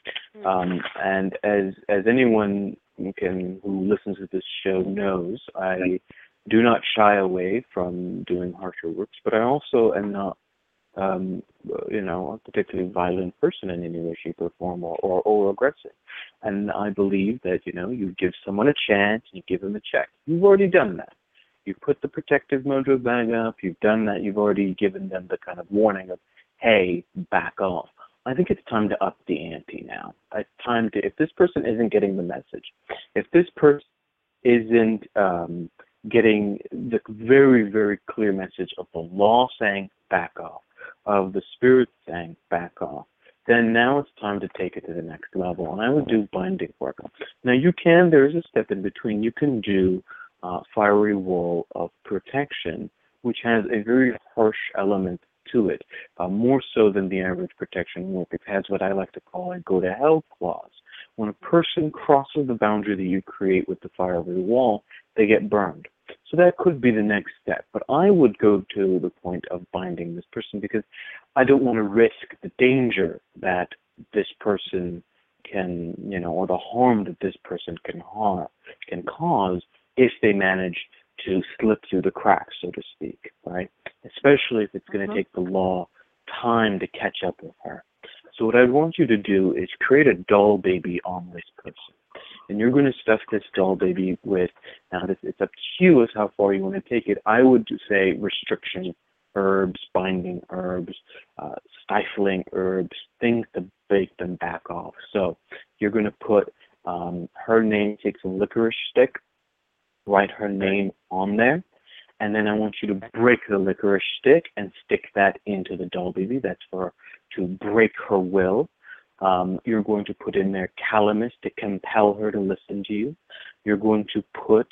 And as anyone who listens to this show knows, I do not shy away from doing harsher works, but I also am not a particularly violent person in any way, shape, or form, or aggressive. And I believe that, you give someone a chance, you give them a check. You've already done that. You've put the protective mojo bag up, you've done that, you've already given them the kind of warning of, hey, back off. I think it's time to up the ante now. It's time to, if this person isn't getting the message, if this person isn't getting the very, very clear message of the law saying back off, of the spirit saying back off, then now it's time to take it to the next level. And I would do binding work. Now there is a step in between. You can do fiery wall of protection, which has a very harsh element to it, more so than the average protection work. It has what I like to call a go to hell clause. When a person crosses the boundary that you create with the fiery wall, they get burned. So that could be the next step. But I would go to the point of binding this person because I don't want to risk the danger that this person can, or the harm that this person can cause if they manage to slip through the cracks, so to speak, right? Especially if it's going to take the law time to catch up with her. So what I want you to do is create a doll baby on this person. And you're going to stuff this doll baby with, now it's up to you as how far you want to take it. I would say restriction herbs, binding herbs, stifling herbs, things to make them back off. So you're going to put her name, take some licorice stick, write her name on there, and then I want you to break the licorice stick and stick that into the doll baby. That's to break her will. You're going to put in there calamus to compel her to listen to you. You're going to put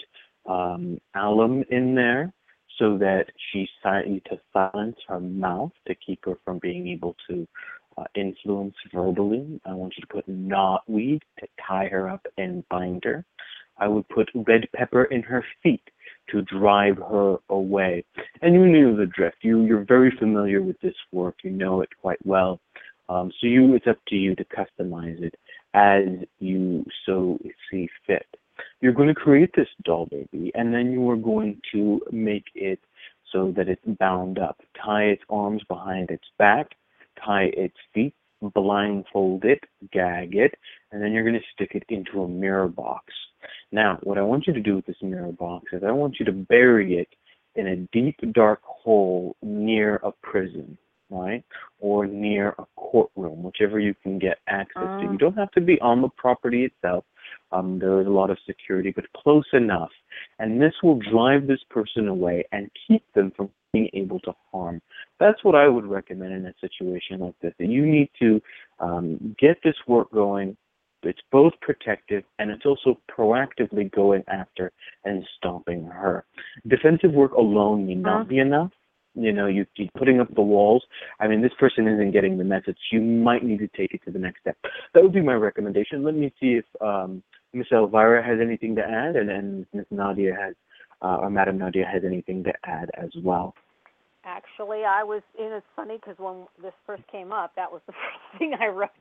alum in there so that to silence her mouth, to keep her from being able to influence verbally. I want you to put knotweed to tie her up and bind her. I would put red pepper in her feet to drive her away. And you know the drift. You're very familiar with this work. You know it quite well. It's up to you to customize it as you so see fit. You're going to create this doll baby, and then you are going to make it so that it's bound up. Tie its arms behind its back, tie its feet, blindfold it, gag it, and then you're going to stick it into a mirror box. Now, what I want you to do with this mirror box is I want you to bury it in a deep, dark hole near a prison, right? Or near a courtroom, whichever you can get access to. You don't have to be on the property itself. There is a lot of security, but close enough. And this will drive this person away and keep them from being able to harm. That's what I would recommend in a situation like this. That you need to get this work going. It's both protective and it's also proactively going after and stopping her. Defensive work alone may not be enough. You putting up the walls. I mean, this person isn't getting the message. You might need to take it to the next step. That would be my recommendation. Let me see if Miss Elvira has anything to add, and then Miss Nadia or Madam Nadia has anything to add as well. Actually, it's funny because when this first came up, that was the first thing I wrote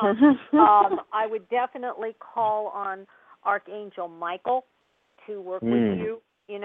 down. I would definitely call on Archangel Michael to work with you,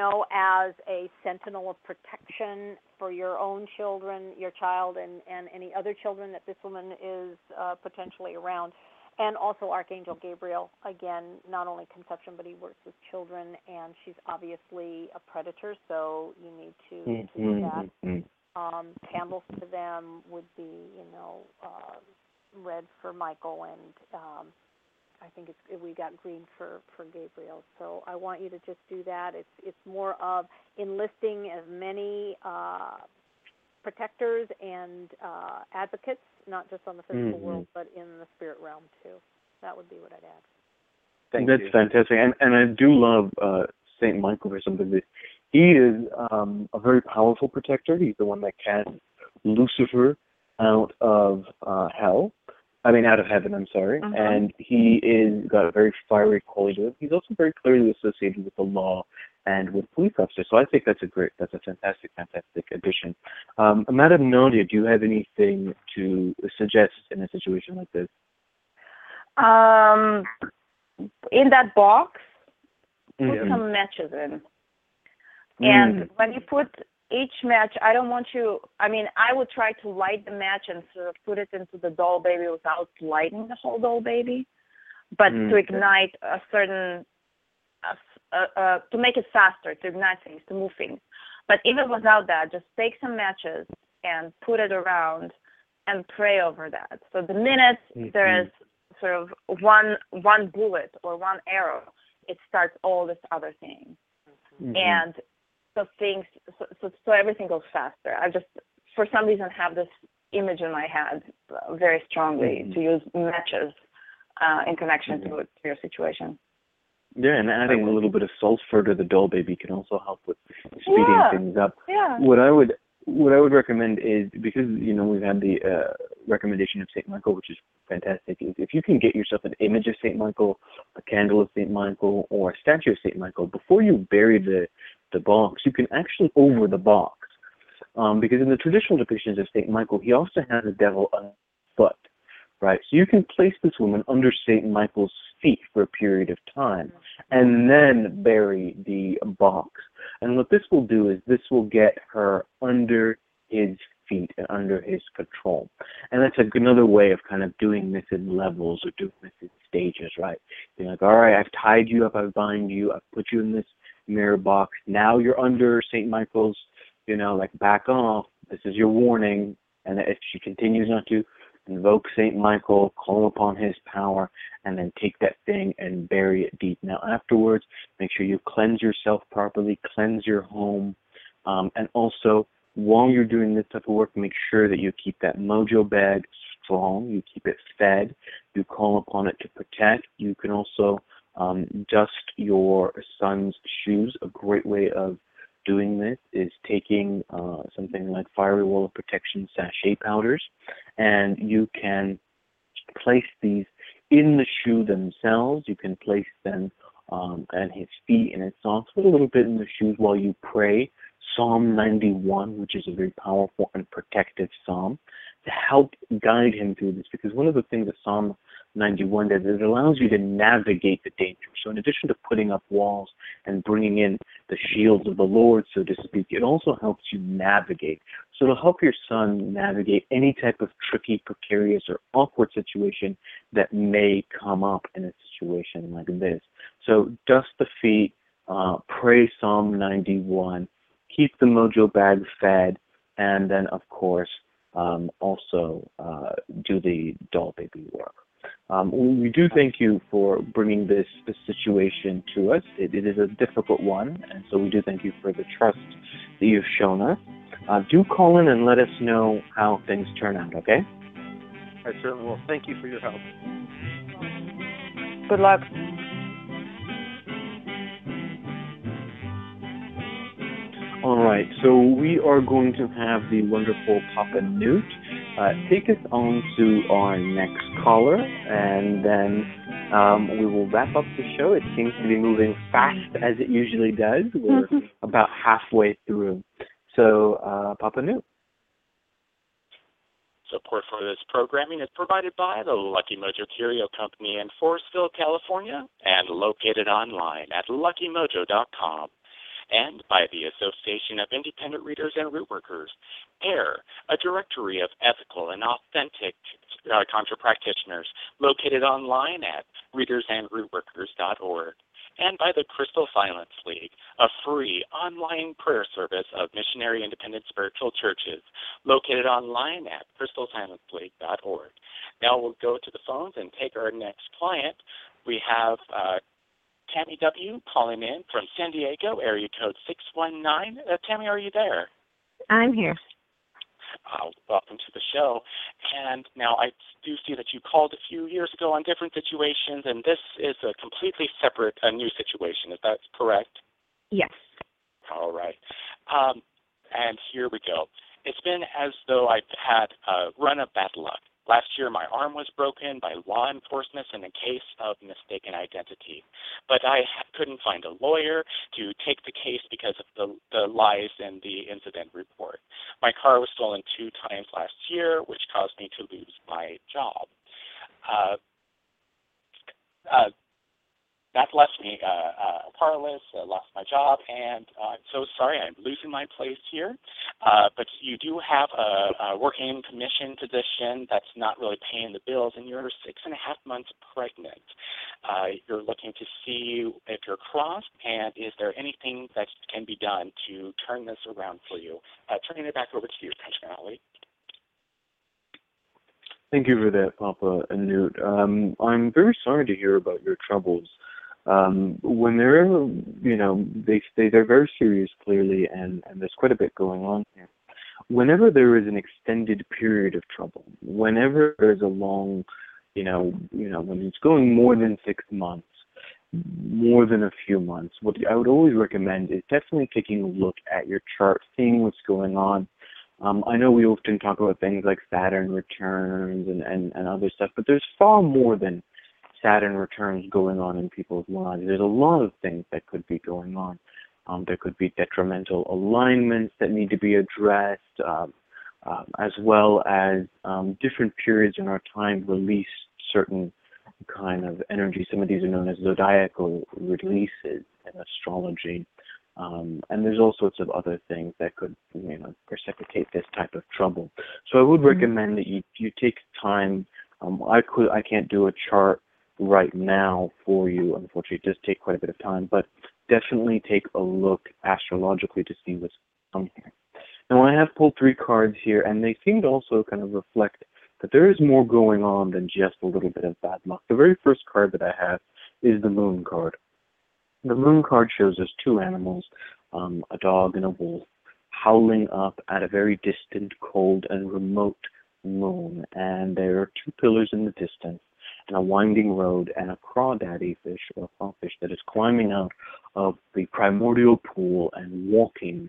as a sentinel of protection for your own children, your child, and any other children that this woman is potentially around. And also Archangel Gabriel, again, not only conception, but he works with children, and she's obviously a predator, so you need to do that. Candles to them would be, red for Michael, and I think we got green for Gabriel. So I want you to just do that. It's more of enlisting as many protectors and advocates, not just on the physical world, but in the spirit realm too. That would be what I'd add. That's fantastic. And I do love St. Michael for something that he is a very powerful protector. He's the one that casts Lucifer out of out of heaven, I'm sorry. And he is got a very fiery quality to him. He's also very clearly associated with the law and with police officers. So I think that's a fantastic addition. Madam Nadia, do you have anything to suggest in a situation like this? In that box, put some matches in. And when you put each match, I would try to light the match and sort of put it into the doll baby without lighting the whole doll baby, but to ignite a certain, to make it faster, to ignite things, to move things. But even without that, just take some matches and put it around and pray over that. So the minute there is sort of one bullet or one arrow, it starts all this other thing. And so everything goes faster. I just, for some reason, have this image in my head very strongly to use matches in connection to your situation. Yeah, and adding a little bit of sulfur to the doll baby can also help with speeding things up. Yeah. What I would recommend is, because we've had the recommendation of St. Michael, which is fantastic, is if you can get yourself an image of St. Michael, a candle of St. Michael, or a statue of St. Michael, before you bury the box, you can actually over the box. Because in the traditional depictions of St. Michael, he also has a devil on his foot, right? So you can place this woman under St. Michael's feet for a period of time and then bury the box. And what this will do is this will get her under his feet and under his control. And that's another way of kind of doing this in levels or doing this in stages, right? You're like, all right, I've tied you up, I've bound you, I've put you in this mirror box. Now you're under St. Michael's, back off. This is your warning. And if she continues not to, invoke St. Michael, call upon his power, and then take that thing and bury it deep. Now afterwards, make sure you cleanse yourself properly, cleanse your home, and also while you're doing this type of work, make sure that you keep that mojo bag strong, you keep it fed, you call upon it to protect. You can also dust your son's shoes. A great way of doing this is taking something like Fiery Wall of Protection sachet powders, and you can place these in the shoe themselves. You can place them at his feet and his socks, put a little bit in the shoes while you pray Psalm 91, which is a very powerful and protective psalm, to help guide him through this. Because one of the things that Psalm 91 does is it allows you to navigate the danger. So in addition to putting up walls and bringing in the shields of the Lord, so to speak, it also helps you navigate. So it'll help your son navigate any type of tricky, precarious, or awkward situation that may come up in a situation like this. So dust the feet, pray Psalm 91, keep the mojo bag fed, and then, of course, also do the doll baby work. We do thank you for bringing this situation to us. It is a difficult one, and so we do thank you for the trust that you've shown us. Do call in and let us know how things turn out, okay? I certainly will. Thank you for your help. Good luck. All right, so we are going to have the wonderful Papa Newt take us on to our next caller, and then we will wrap up the show. It seems to be moving fast, as it usually does. We're about halfway through. So, Papa Newt. Support for this programming is provided by the Lucky Mojo Curio Company in Forestville, California, and located online at luckymojo.com. And by the Association of Independent Readers and Root Workers, AIR, a directory of ethical and authentic contra practitioners located online at readersandrootworkers.org. And by the Crystal Silence League, a free online prayer service of missionary independent spiritual churches located online at crystalsilenceleague.org. Now we'll go to the phones and take our next client. We have Tammy W. calling in from San Diego, area code 619. Tammy, are you there? I'm here. Welcome to the show. And now I do see that you called a few years ago on different situations, and this is a completely separate, new situation. Is that correct? Yes. All right. And here we go. It's been as though I've had a run of bad luck. Last year, my arm was broken by law enforcement in a case of mistaken identity. But I couldn't find a lawyer to take the case because of the lies in the incident report. My car was stolen 2 times last year, which caused me to lose my job. That left me powerless, lost my job, and I'm so sorry I'm losing my place here. But you do have a working commission position that's not really paying the bills, and you're 6.5 months pregnant. You're looking to see if you're crossed, and is there anything that can be done to turn this around for you? Turning it back over to you, Countryman Ali. Thank you for that, Papa Newt. I'm very sorry to hear about your troubles. When they're, they're very serious, clearly, and there's quite a bit going on here. Whenever there is an extended period of trouble, whenever there's a long, when it's going more than 6 months, more than a few months, what I would always recommend is definitely taking a look at your chart, seeing what's going on. I know we often talk about things like Saturn returns and other stuff, but there's far more than Saturn returns going on in people's lives. There's a lot of things that could be going on. There could be detrimental alignments that need to be addressed, as well as different periods in our time release certain kind of energy. Some of these are known as zodiacal releases in astrology. And there's all sorts of other things that could, precipitate this type of trouble. So I would recommend that you take time. I can't do a chart right now for you, unfortunately. It does take quite a bit of time, but definitely take a look astrologically to see what's on here. Now, I have pulled 3 cards here, and they seem to also kind of reflect that there is more going on than just a little bit of bad luck. The very first card that I have is the Moon card. The Moon card shows us 2 animals, a dog and a wolf, howling up at a very distant, cold, and remote moon. And there are 2 pillars in the distance, and a winding road, and a crawdaddy fish, or a crawfish, that is climbing out of the primordial pool and walking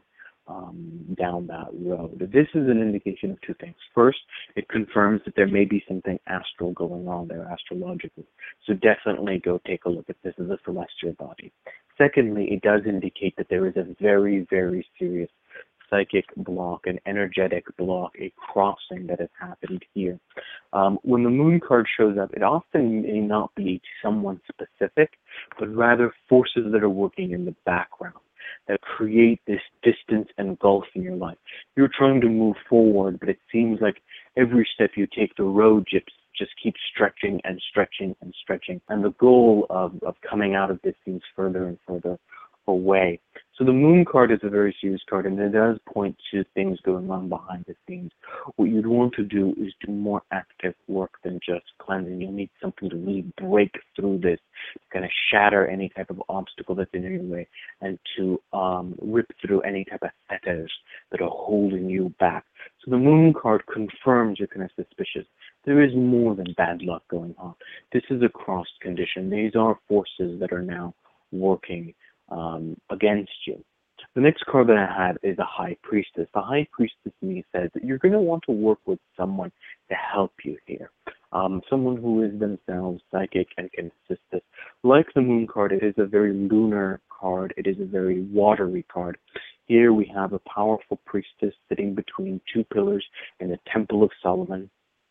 down that road. This is an indication of 2 things. First, it confirms that there may be something astral going on there, astrologically. So definitely go take a look at this as a celestial body. Secondly, it does indicate that there is a very, very serious psychic block, an energetic block, a crossing that has happened here. When the Moon card shows up, it often may not be someone specific, but rather forces that are working in the background that create this distance and gulf in your life. You're trying to move forward, but it seems like every step you take, the road just keeps stretching and stretching and stretching. And the goal of coming out of this seems further and further away. So the Moon card is a very serious card, and it does point to things going on behind the scenes. What you'd want to do is do more active work than just cleansing. You'll need something to really break through this, to kind of shatter any type of obstacle that's in your way, and to rip through any type of fetters that are holding you back. So the Moon card confirms you're kind of suspicious. There is more than bad luck going on. This is a crossed condition. These are forces that are now working against you. The next card that I have is the High Priestess. The High Priestess to me says that you're going to want to work with someone to help you here. Someone who is themselves psychic and can assist us. Like the Moon card, it is a very lunar card. It is a very watery card. Here we have a powerful priestess sitting between 2 pillars in the Temple of Solomon,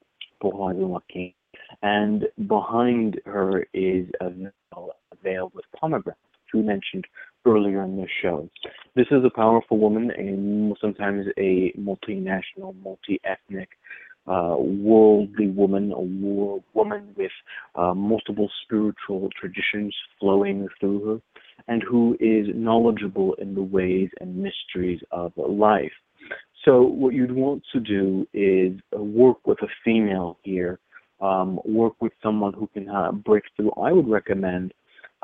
and behind her is a veil with pomegranates, which we mentioned earlier in the show. This is a powerful woman, and sometimes a multinational, multi-ethnic, worldly woman, a world woman with multiple spiritual traditions flowing through her, and who is knowledgeable in the ways and mysteries of life. So what you'd want to do is work with a female here work with someone who can break through, I would recommend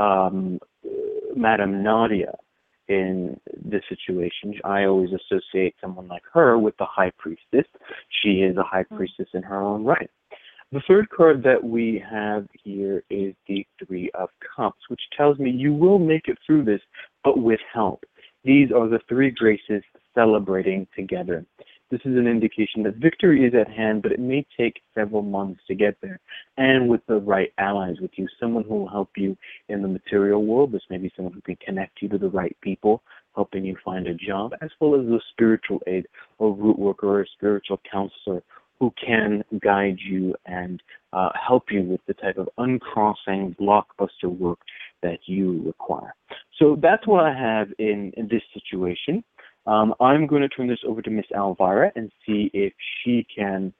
Madame Nadia in this situation. I always associate someone like her with the High Priestess. She is a High Priestess in her own right. The third card that we have here is the Three of Cups, which tells me you will make it through this, but with help. These are the three graces celebrating together. This is an indication that victory is at hand, but it may take several months to get there. And with the right allies with you, someone who will help you in the material world. This may be someone who can connect you to the right people, helping you find a job, as well as a spiritual aid, or root worker, or a spiritual counselor who can guide you and help you with the type of uncrossing blockbuster work that you require. So that's what I have in this situation. I'm going to turn this over to Miss Elvira and see if she can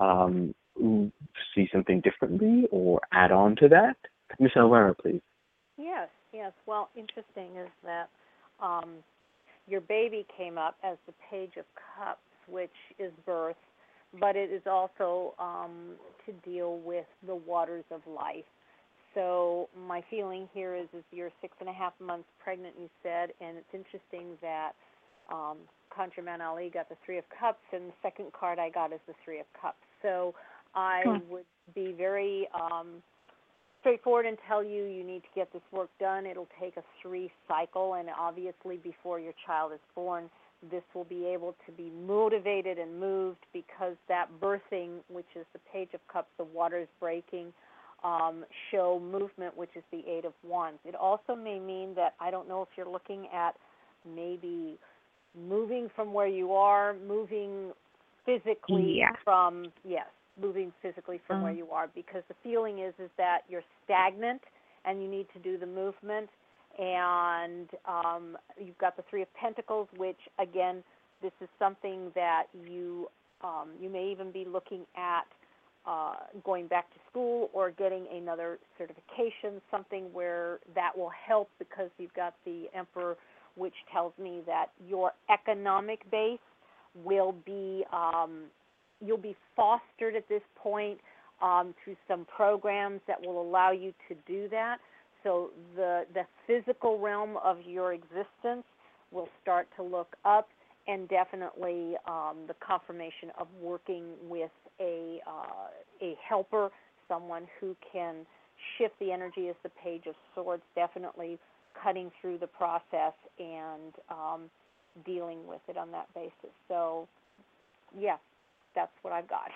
see something differently or add on to that. Miss Elvira, please. Yes. Well, interesting is that your baby came up as the Page of Cups, which is birth, but it is also to deal with the waters of life. So my feeling here is you're 6.5 months pregnant, you said, and it's interesting that ConjureMan Ali got the Three of Cups, and the second card I got is the Three of Cups. So I would be very straightforward and tell you need to get this work done. It'll take a 3 cycle, and obviously before your child is born, this will be able to be motivated and moved, because that birthing, which is the Page of Cups, the waters breaking, show movement, which is the Eight of Wands. It also may mean that, I don't know if you're looking at maybe moving from where you are, moving physically from, moving physically from where you are, because the feeling is that you're stagnant and you need to do the movement. And you've got the Three of Pentacles, which, again, this is something that you may even be looking at going back to school or getting another certification, something where that will help, because you've got the Emperor, which tells me that your economic base will be, you'll be fostered at this point through some programs that will allow you to do that. So the physical realm of your existence will start to look up, and definitely the confirmation of working with a helper, someone who can shift the energy as the Page of Swords, definitely cutting through the process and dealing with it on that basis. So, yeah, that's what I've got.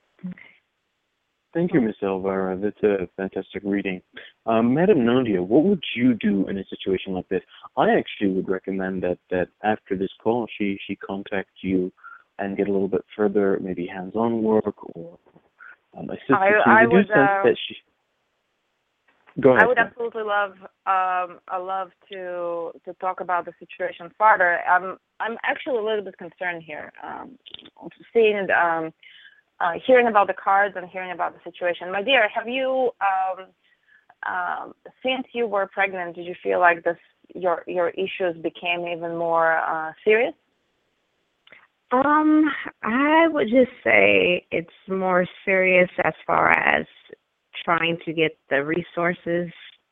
Thank you, Ms. Elvira. That's a fantastic reading. Madam Nadia, what would you do in a situation like this? I actually would recommend that after this call, she contact you and get a little bit further, maybe hands-on work or assistance. I would Go ahead. I would absolutely love to talk about the situation further. I'm actually a little bit concerned here, hearing about the cards and hearing about the situation. My dear, have you since you were pregnant, did you feel like your issues became even more serious? I would just say it's more serious as far as trying to get the resources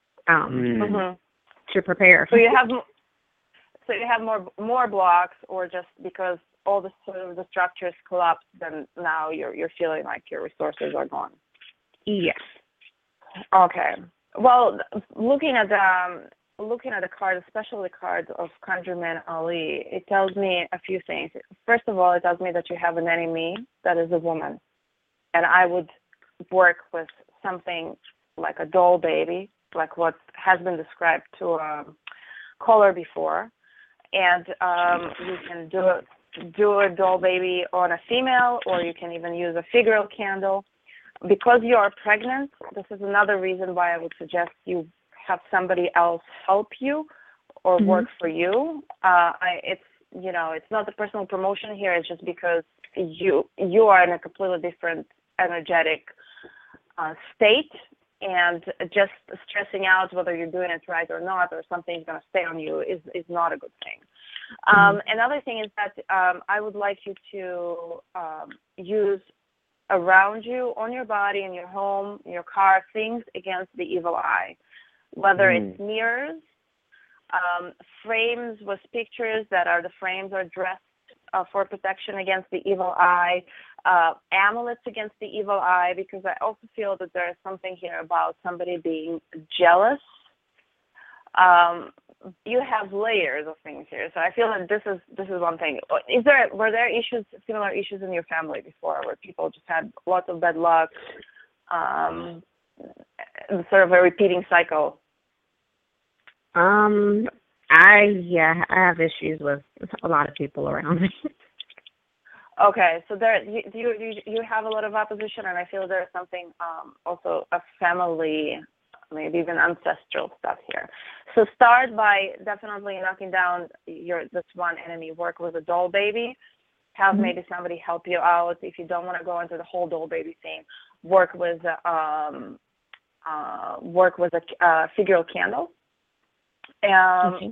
to prepare. So you have more blocks, or just because all the sort of the structures collapsed, then now you're feeling like your resources are gone? Yes. Okay. Well, looking at the cards, especially the cards of ConjureMan Ali, it tells me a few things. First of all, it tells me that you have an enemy that is a woman, and I would work with something like a doll baby, like what has been described to a caller before, and you can do a doll baby on a female, or you can even use a figural candle. Because you are pregnant, this is another reason why I would suggest you have somebody else help you or work for you. It's not the personal promotion here. It's just because you are in a completely different energetic state, and just stressing out whether you're doing it right or not, or something's going to stay on you, is not a good thing. Another thing is that I would like you to use around you, on your body, in your home, in your car, things against the evil eye. Whether it's mirrors, frames with pictures that are the frames are dressed for protection against the evil eye, amulets against the evil eye, because I also feel that there is something here about somebody being jealous. You have layers of things here, so I feel that this is one thing. Were there similar issues in your family before, where people just had lots of bad luck, sort of a repeating cycle? I have issues with a lot of people around me. Okay, so you have a lot of opposition, and I feel there's something also a family, maybe even ancestral stuff here. So start by definitely knocking down this one enemy. Work with a doll baby. Have maybe somebody help you out if you don't want to go into the whole doll baby thing. Work with a figural candle. And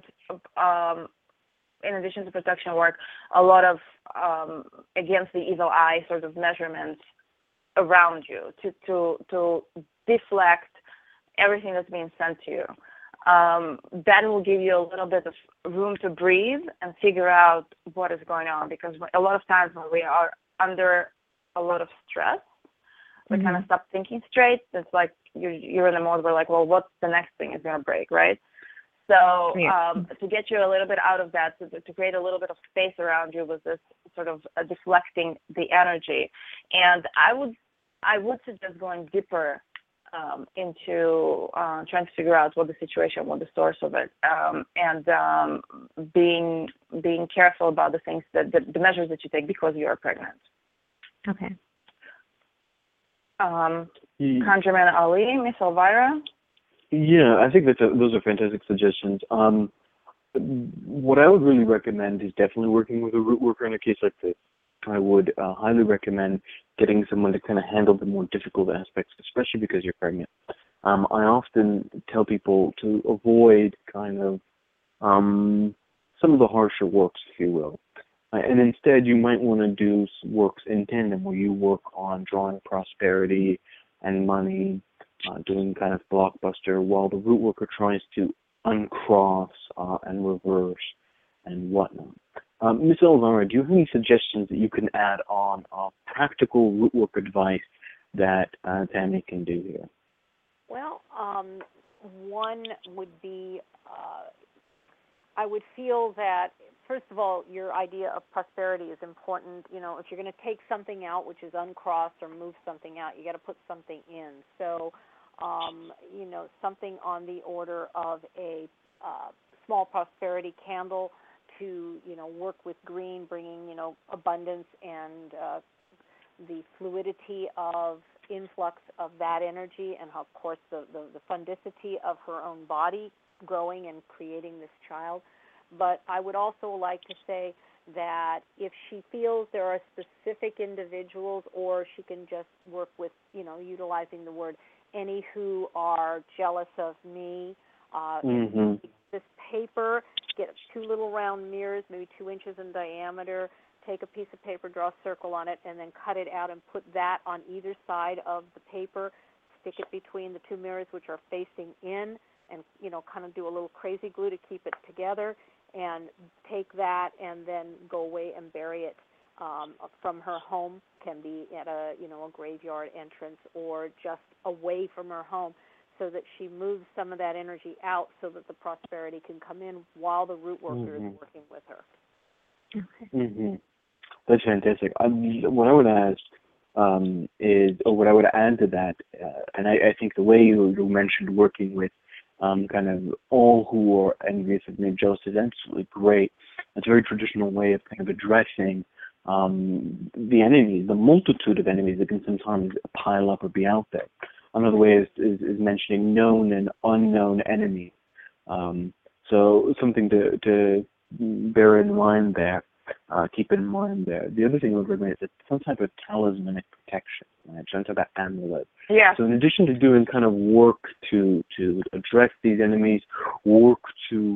in addition to protection work, a lot of against the evil eye sort of measurements around you to deflect everything that's being sent to you. That will give you a little bit of room to breathe and figure out what is going on, because a lot of times when we are under a lot of stress, we kind of stop thinking straight. It's like you're in a mode where, like, well, what's the next thing is going to break, right? So to get you a little bit out of that, to create a little bit of space around you was this sort of deflecting the energy. And I would suggest going deeper into trying to figure out what the situation, what the source of it, and being careful about the things the measures that you take because you are pregnant. Okay. Conjurman Ali, Miss Elvira. Yeah, I think those are fantastic suggestions. What I would really recommend is definitely working with a root worker in a case like this. I would highly recommend getting someone to kind of handle the more difficult aspects, especially because you're pregnant. I often tell people to avoid kind of some of the harsher works, if you will. And instead, you might want to do works in tandem where you work on drawing prosperity and money, doing kind of blockbuster, while the root worker tries to uncross and reverse and whatnot. Ms. Elvira, do you have any suggestions that you can add on practical root work advice that Tammy can do here? Well, one would be, I would feel that, first of all, your idea of prosperity is important. You know, if you're going to take something out, which is uncrossed, or move something out, you got to put something in. So, you know, something on the order of a small prosperity candle to, you know, work with green, bringing, you know, abundance and the fluidity of influx of that energy, and of course the fundicity of her own body growing and creating this child. But I would also like to say that if she feels there are specific individuals, or she can just work with, you know, utilizing the word any who are jealous of me, this paper, get 2 little round mirrors, maybe 2 inches in diameter, take a piece of paper, draw a circle on it, and then cut it out and put that on either side of the paper, stick it between the 2 mirrors which are facing in, and, you know, kind of do a little crazy glue to keep it together, and take that and then go away and bury it from her home. Can be at a, you know, a graveyard entrance, or just away from her home, so that she moves some of that energy out so that the prosperity can come in while the root worker is working with her. Okay. That's fantastic. What I would ask or what I would add to that, and I think the way you mentioned working with kind of all who are envious of me, jealous, is absolutely great. It's a very traditional way of kind of addressing the enemies, the multitude of enemies that can sometimes pile up or be out there. Another way is mentioning known and unknown enemies. So something to bear in mind there, keep in mind there. The other thing I would recommend is some type of talismanic protection, right? Some type of amulet. Yeah. So in addition to doing kind of work to address these enemies, work to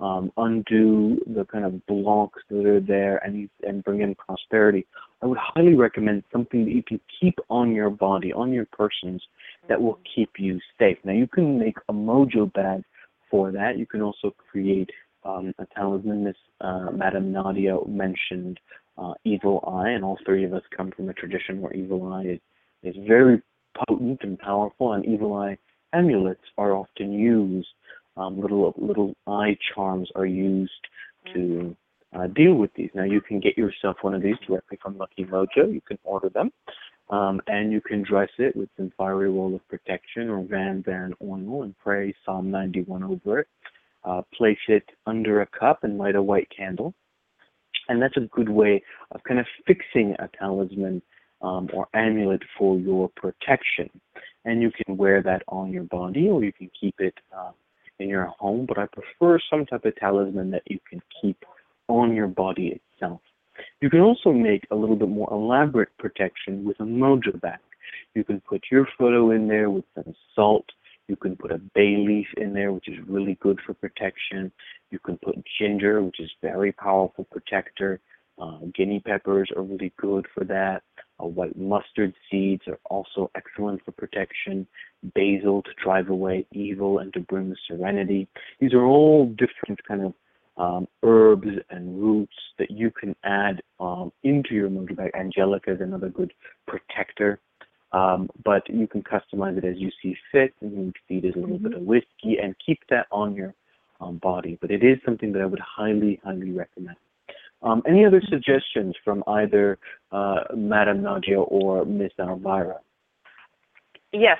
undo the kind of blocks that are there, and bring in prosperity, I would highly recommend something that you can keep on your body, on your persons, that will keep you safe. Now, you can make a mojo bag for that. You can also create a talisman. Miss Madame Nadia mentioned Evil Eye, and all three of us come from a tradition where Evil Eye is very potent and powerful, and Evil Eye amulets are often used. Little eye charms are used to deal with these. Now, you can get yourself one of these directly from Lucky Mojo. You can order them, and you can dress it with some fiery roll of protection or Van oil and pray Psalm 91 over it. Place it under a cup and light a white candle. And that's a good way of kind of fixing a talisman or amulet for your protection. And you can wear that on your body, or you can keep it in your home. But I prefer some type of talisman that you can keep on your body itself. You can also make a little bit more elaborate protection with a mojo bag. You can put your photo in there with some salt. You can put a bay leaf in there, which is really good for protection. You can put ginger, which is very powerful protector. Guinea peppers are really good for that. White mustard seeds are also excellent for protection. Basil to drive away evil and to bring serenity. These are all different kind of herbs and roots that you can add into your mojo bag. Angelica is another good protector. But you can customize it as you see fit, and you feed it a little bit of whiskey and keep that on your body. But it is something that I would highly, highly recommend. Any other suggestions from either Madame Nadia or Miss Elvira? Yes.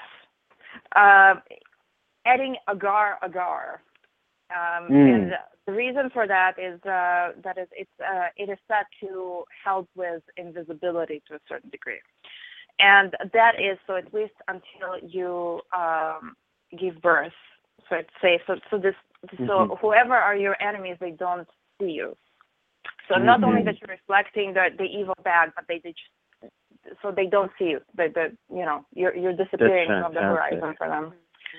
Adding agar. And the reason for that is that it is said to help with invisibility to a certain degree. And that is so at least until you give birth. So it's safe. So whoever are your enemies, they don't see you. So not only that you're reflecting the evil bag, but so they don't see you. You're disappearing from the horizon for them.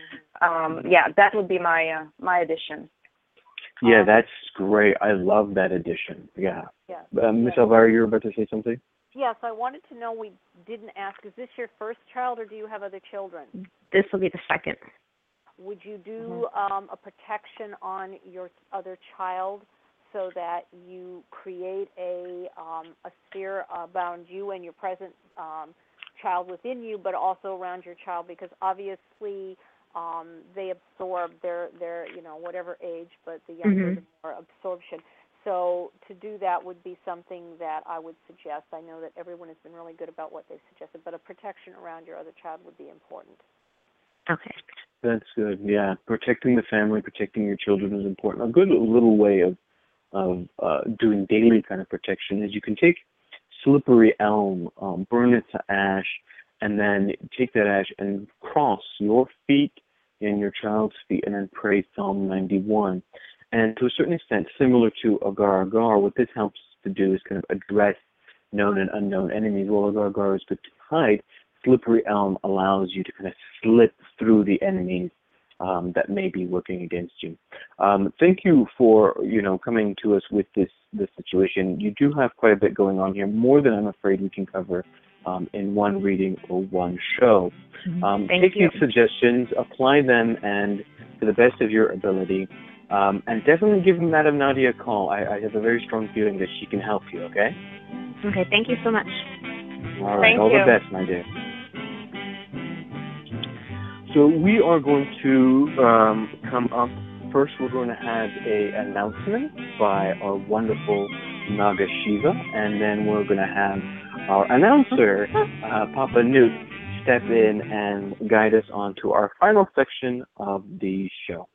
That would be my addition. Yeah, that's great. I love that addition. Yeah. Miss Elvira, you're about to say something? Yes, I wanted to know, we didn't ask, is this your first child or do you have other children? This will be the second. Would you do a protection on your other child so that you create a sphere around you and your present child within you, but also around your child? Because obviously they absorb their whatever age, but the younger, the more absorption. So to do that would be something that I would suggest. I know that everyone has been really good about what they've suggested, but a protection around your other child would be important. Okay. That's good. Yeah, protecting the family, protecting your children is important. A good little way of doing daily kind of protection is you can take slippery elm, burn it to ash, and then take that ash and cross your feet and your child's feet, and then pray Psalm 91. And to a certain extent, similar to agar, what this helps to do is kind of address known and unknown enemies. Well, agar is good to hide. Slippery elm allows you to kind of slip through the enemies that may be working against you. Thank you for coming to us with this situation. You do have quite a bit going on here, more than I'm afraid we can cover in one reading or one show. Take these suggestions, apply them, and to the best of your ability. And definitely give Madame Nadia a call. I have a very strong feeling that she can help you, okay? Okay, thank you so much. All right, all the best, my dear. So we are going to come up. First, we're going to have an announcement by our wonderful Naga Shiva, and then we're going to have our announcer, Papa Newt, step in and guide us on to our final section of the show.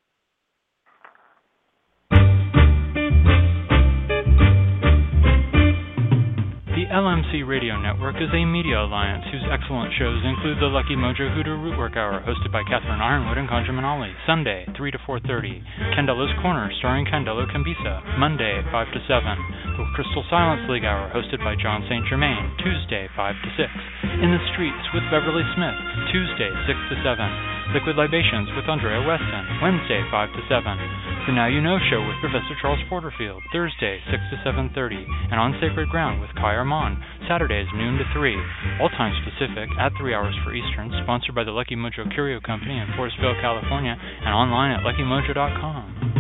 The LMC Radio Network is a media alliance whose excellent shows include the Lucky Mojo Hoodoo Rootwork Hour, hosted by Catherine Ironwood and Conjurman Ollie, Sunday, 3 to 4:30. Candelo's Corner, starring Candelo Cambisa, Monday, 5 to 7. The Crystal Silence League Hour, hosted by John St. Germain, Tuesday, 5 to 6. In the Streets with Beverly Smith, Tuesday, 6 to 7. Liquid Libations with Andrea Weston, Wednesday, 5 to 7. The Now You Know Show with Professor Charles Porterfield, Thursday, 6 to 7:30, and On Sacred Ground with Kai Armand, Saturdays, noon to 3, all times Pacific, at 3 hours for Eastern, sponsored by the Lucky Mojo Curio Company in Forestville, California, and online at luckymojo.com.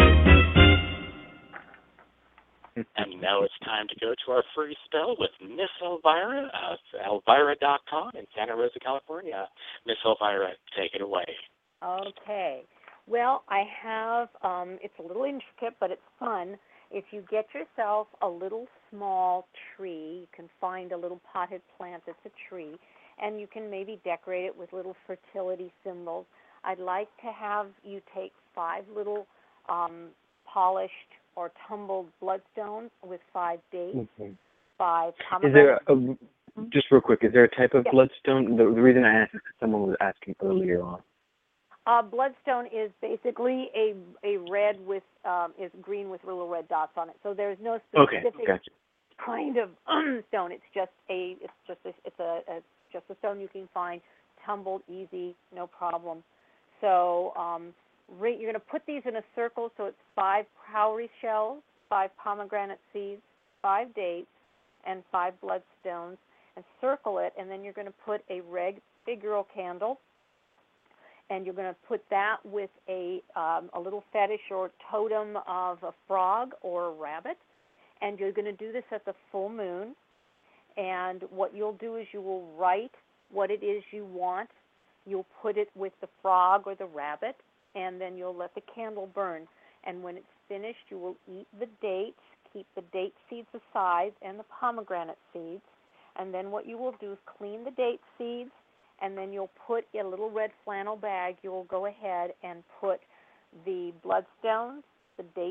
And now it's time to go to our free spell with Miss Elvira of Elvira.com in Santa Rosa, California. Miss Elvira, take it away. Okay. Well, I have, it's a little intricate, but it's fun. If you get yourself a little small tree, you can find a little potted plant that's a tree, and you can maybe decorate it with little fertility symbols. I'd like to have you take 5 little polished or tumbled bloodstones with 5 dates, 5 pomegranates. Is there just real quick, is there a type of bloodstone? The reason I asked is because someone was asking earlier on. Bloodstone is basically a red with is green with little red dots on it. So there's no specific kind of stone. It's just a stone you can find, tumbled, easy, no problem. So you're going to put these in a circle. So it's 5 cowrie shells, 5 pomegranate seeds, 5 dates, and 5 bloodstones, and circle it. And then you're going to put a red figural candle. And you're going to put that with a little fetish or totem of a frog or a rabbit. And you're going to do this at the full moon. And what you'll do is you will write what it is you want. You'll put it with the frog or the rabbit, and then you'll let the candle burn. And when it's finished, you will eat the dates, keep the date seeds aside and the pomegranate seeds. And then what you will do is clean the date seeds, and then you'll put in a little red flannel bag. You'll go ahead and put the bloodstones, the dates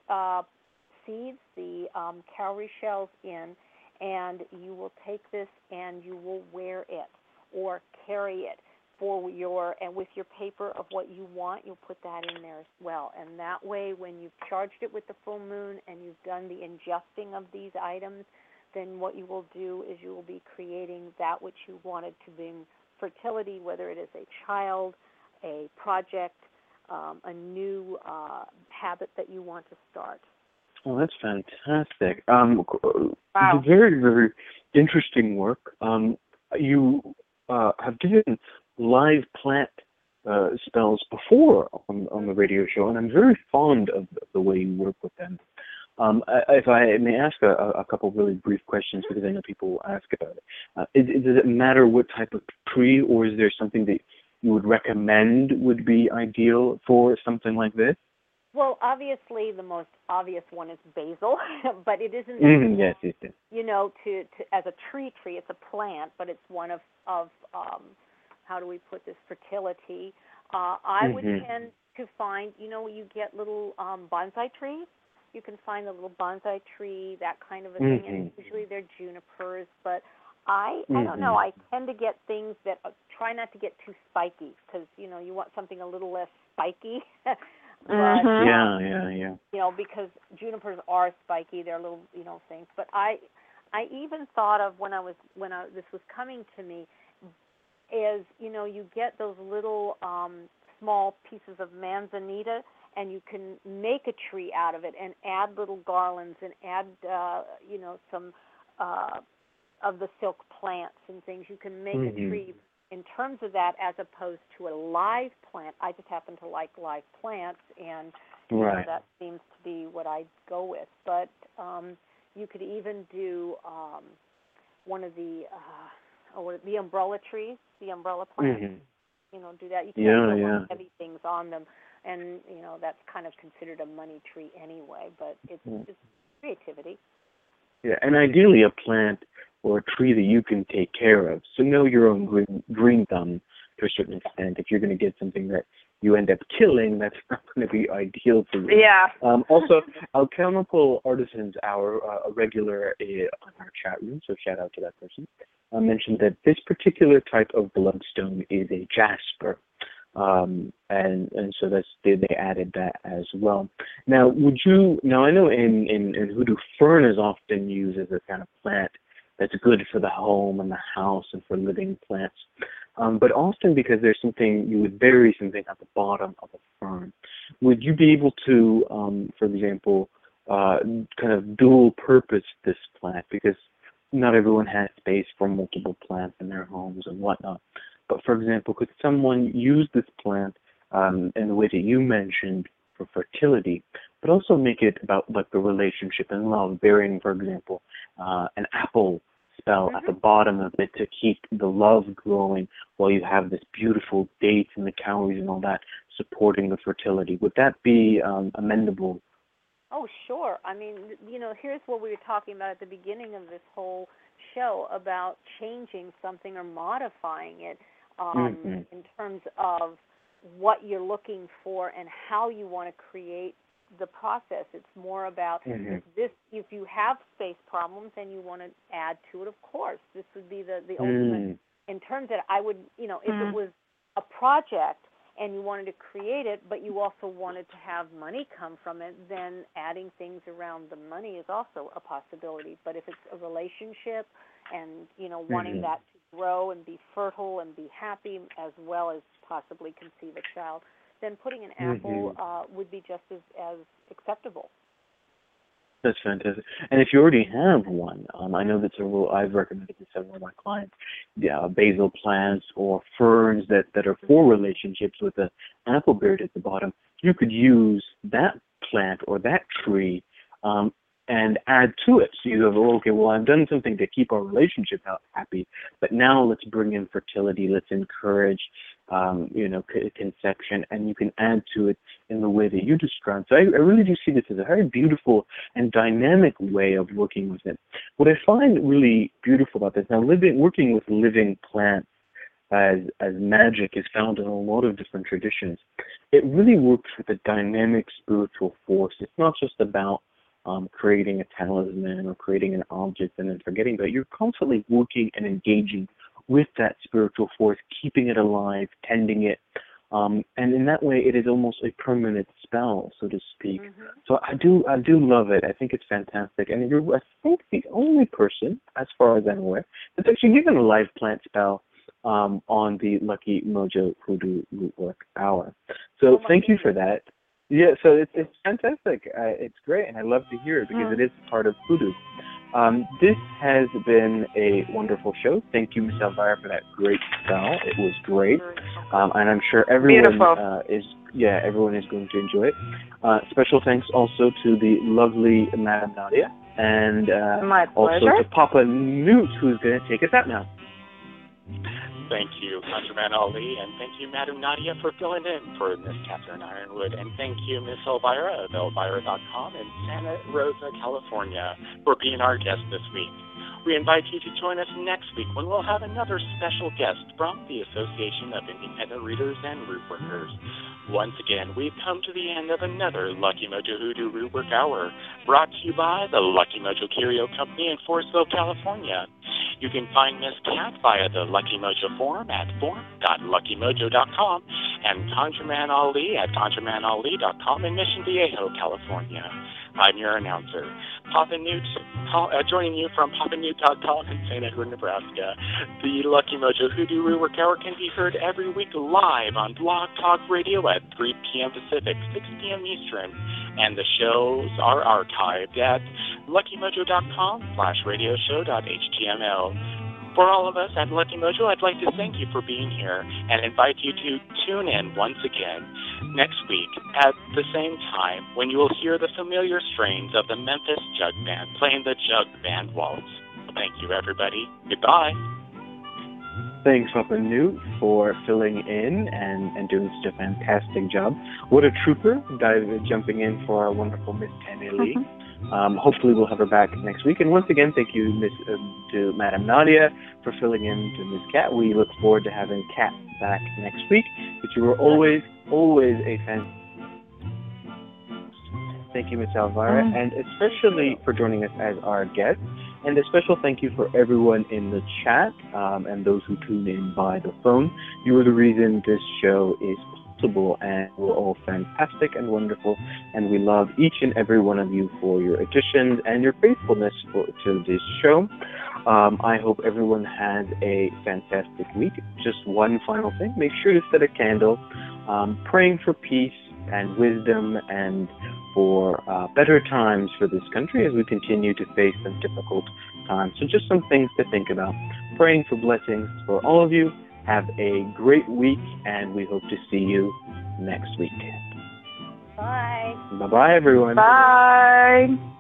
seeds, the cowrie shells in, and you will take this and you will wear it or carry it for and with your paper of what you want, you'll put that in there as well. And that way, when you've charged it with the full moon and you've done the ingesting of these items, then what you will do is you will be creating that which you wanted to bring fertility, whether it is a child, a project, a new habit that you want to start. Oh, that's fantastic. Wow. Very, very interesting work. You have given live plant spells before on the radio show, and I'm very fond of the way you work with them. If I may ask a couple of really brief questions, because I know people will ask about it. Does it matter what type of tree, or is there something that you would recommend would be ideal for something like this? Well, obviously, the most obvious one is basil, but it isn't. Yes. You know, to as a tree, it's a plant, but it's one of how do we put this, fertility. I would tend to find, you get little bonsai trees. You can find a little bonsai tree, that kind of a thing, and usually they're junipers. But I don't know. I tend to get things that try not to get too spiky, because you want something a little less spiky. But, yeah. Because junipers are spiky, they're little, things. But I even thought of when this was coming to me, is you get those little small pieces of manzanita, and you can make a tree out of it and add little garlands and add some of the silk plants and things. You can make a tree in terms of that, as opposed to a live plant. I just happen to like live plants, and that seems to be what I go with. But you could even do one of the umbrella trees, the umbrella plants. Do that. You can't put heavy things on them, and that's kind of considered a money tree anyway. But it's creativity. Yeah, and ideally a plant or a tree that you can take care of. So know your own green thumb to a certain extent. If you're going to get something that you end up killing, that's not going to be ideal for you. Yeah. Also, Alchemical Artisans Hour, a regular on our chat room, so shout out to that person, mentioned that this particular type of bloodstone is a jasper. And so they added that as well. Now, I know in hoodoo, fern is often used as a kind of plant that's good for the home and the house and for living plants. But often, because there's you would bury something at the bottom of a fern. would you be able to, for example, kind of dual purpose this plant? Because not everyone has space for multiple plants in their homes and whatnot. But for example, could someone use this plant in the way that you mentioned for fertility, but also make it about like the relationship and love, bearing, for example, an apple spell at the bottom of it to keep the love growing while you have this beautiful dates and the calories and all that supporting the fertility? Would that be amendable? Oh, sure. I mean, here's what we were talking about at the beginning of this whole show about changing something or modifying it in terms of what you're looking for and how you want to create the process. It's more about if you have space problems and you want to add to it, of course, this would be the ultimate. In terms that I would, if it was a project and you wanted to create it, but you also wanted to have money come from it, then adding things around the money is also a possibility. But if it's a relationship and, wanting that to grow and be fertile and be happy as well as possibly conceive a child, then putting an apple would be just as acceptable. That's fantastic. And if you already have one, I know that's a rule I've recommended to several of my clients, basil plants or ferns that are for relationships with an apple beard at the bottom, you could use that plant or that tree and add to it. So you have, I've done something to keep our relationship happy, but now let's bring in fertility, let's encourage conception, and you can add to it in the way that you described. So I really do see this as a very beautiful and dynamic way of working with it. What I find really beautiful about this, now working with living plants as magic is found in a lot of different traditions, it really works with a dynamic spiritual force. It's not just about creating a talisman or creating an object and then forgetting, but you're constantly working and engaging with that spiritual force, keeping it alive, tending it, and in that way it is almost a permanent spell, so to speak. So I do love it. I think it's fantastic, and you're, I think, the only person, as far as I'm aware, that's actually given a live plant spell on the Lucky Mojo Hoodoo Rootwork Hour. So thank you for that. Yeah, so it's fantastic. It's great, and I love to hear it because it is part of hoodoo. This has been a wonderful show. Thank you, Ms. Elvira, for that great spell. It was great, and I'm sure everyone everyone is going to enjoy it. Special thanks also to the lovely Madam Nadia, and also to Papa Newt, who's going to take us out now. Thank you, ConjureMan Ali, and thank you, Madam Nadia, for filling in for Miss Catherine Ironwood, and thank you, Miss Elvira of Elvira.com in Santa Rosa, California, for being our guest this week. We invite you to join us next week when we'll have another special guest from the Association of Independent Readers and Rootworkers. Once again, we've come to the end of another Lucky Mojo Hoodoo Rootwork Hour, brought to you by the Lucky Mojo Curio Company in Forestville, California. You can find Miss Cat via the Lucky Mojo forum at forum.luckymojo.com and ConjureMan Ali at ConjureManAli.com in Mission Viejo, California. I'm your announcer, Papa Newt, joining you from PapaNewt.com in St. Edward, Nebraska. The Lucky Mojo Hoodoo Rootwork Hour can be heard every week live on Blog Talk Radio at 3 p.m. Pacific, 6 p.m. Eastern, and the shows are archived at luckymojO.com/radioshow.html. For all of us at Lucky Mojo, I'd like to thank you for being here and invite you to tune in once again next week at the same time when you will hear the familiar strains of the Memphis Jug Band playing the Jug Band Waltz. Thank you, everybody. Goodbye. Thanks, Papa Newt, for filling in and doing such a fantastic job. What a trooper, jumping in for our wonderful Miss Tammy Lee. Hopefully we'll have her back next week. And once again, thank you to Madam Nadia for filling in to Miss Cat. We look forward to having Cat back next week. But you were always a fan. Thank you, Miss Elvira, and especially for joining us as our guest. And a special thank you for everyone in the chat and those who tune in by the phone. You are the reason this show is possible, and we're all fantastic and wonderful, and we love each and every one of you for your additions and your faithfulness to this show. I hope everyone has a fantastic week. Just one final thing, make sure to set a candle, praying for peace and wisdom, and for better times for this country as we continue to face some difficult times. So just some things to think about. Praying for blessings for all of you. Have a great week, and we hope to see you next week. Bye. Bye-bye, everyone. Bye.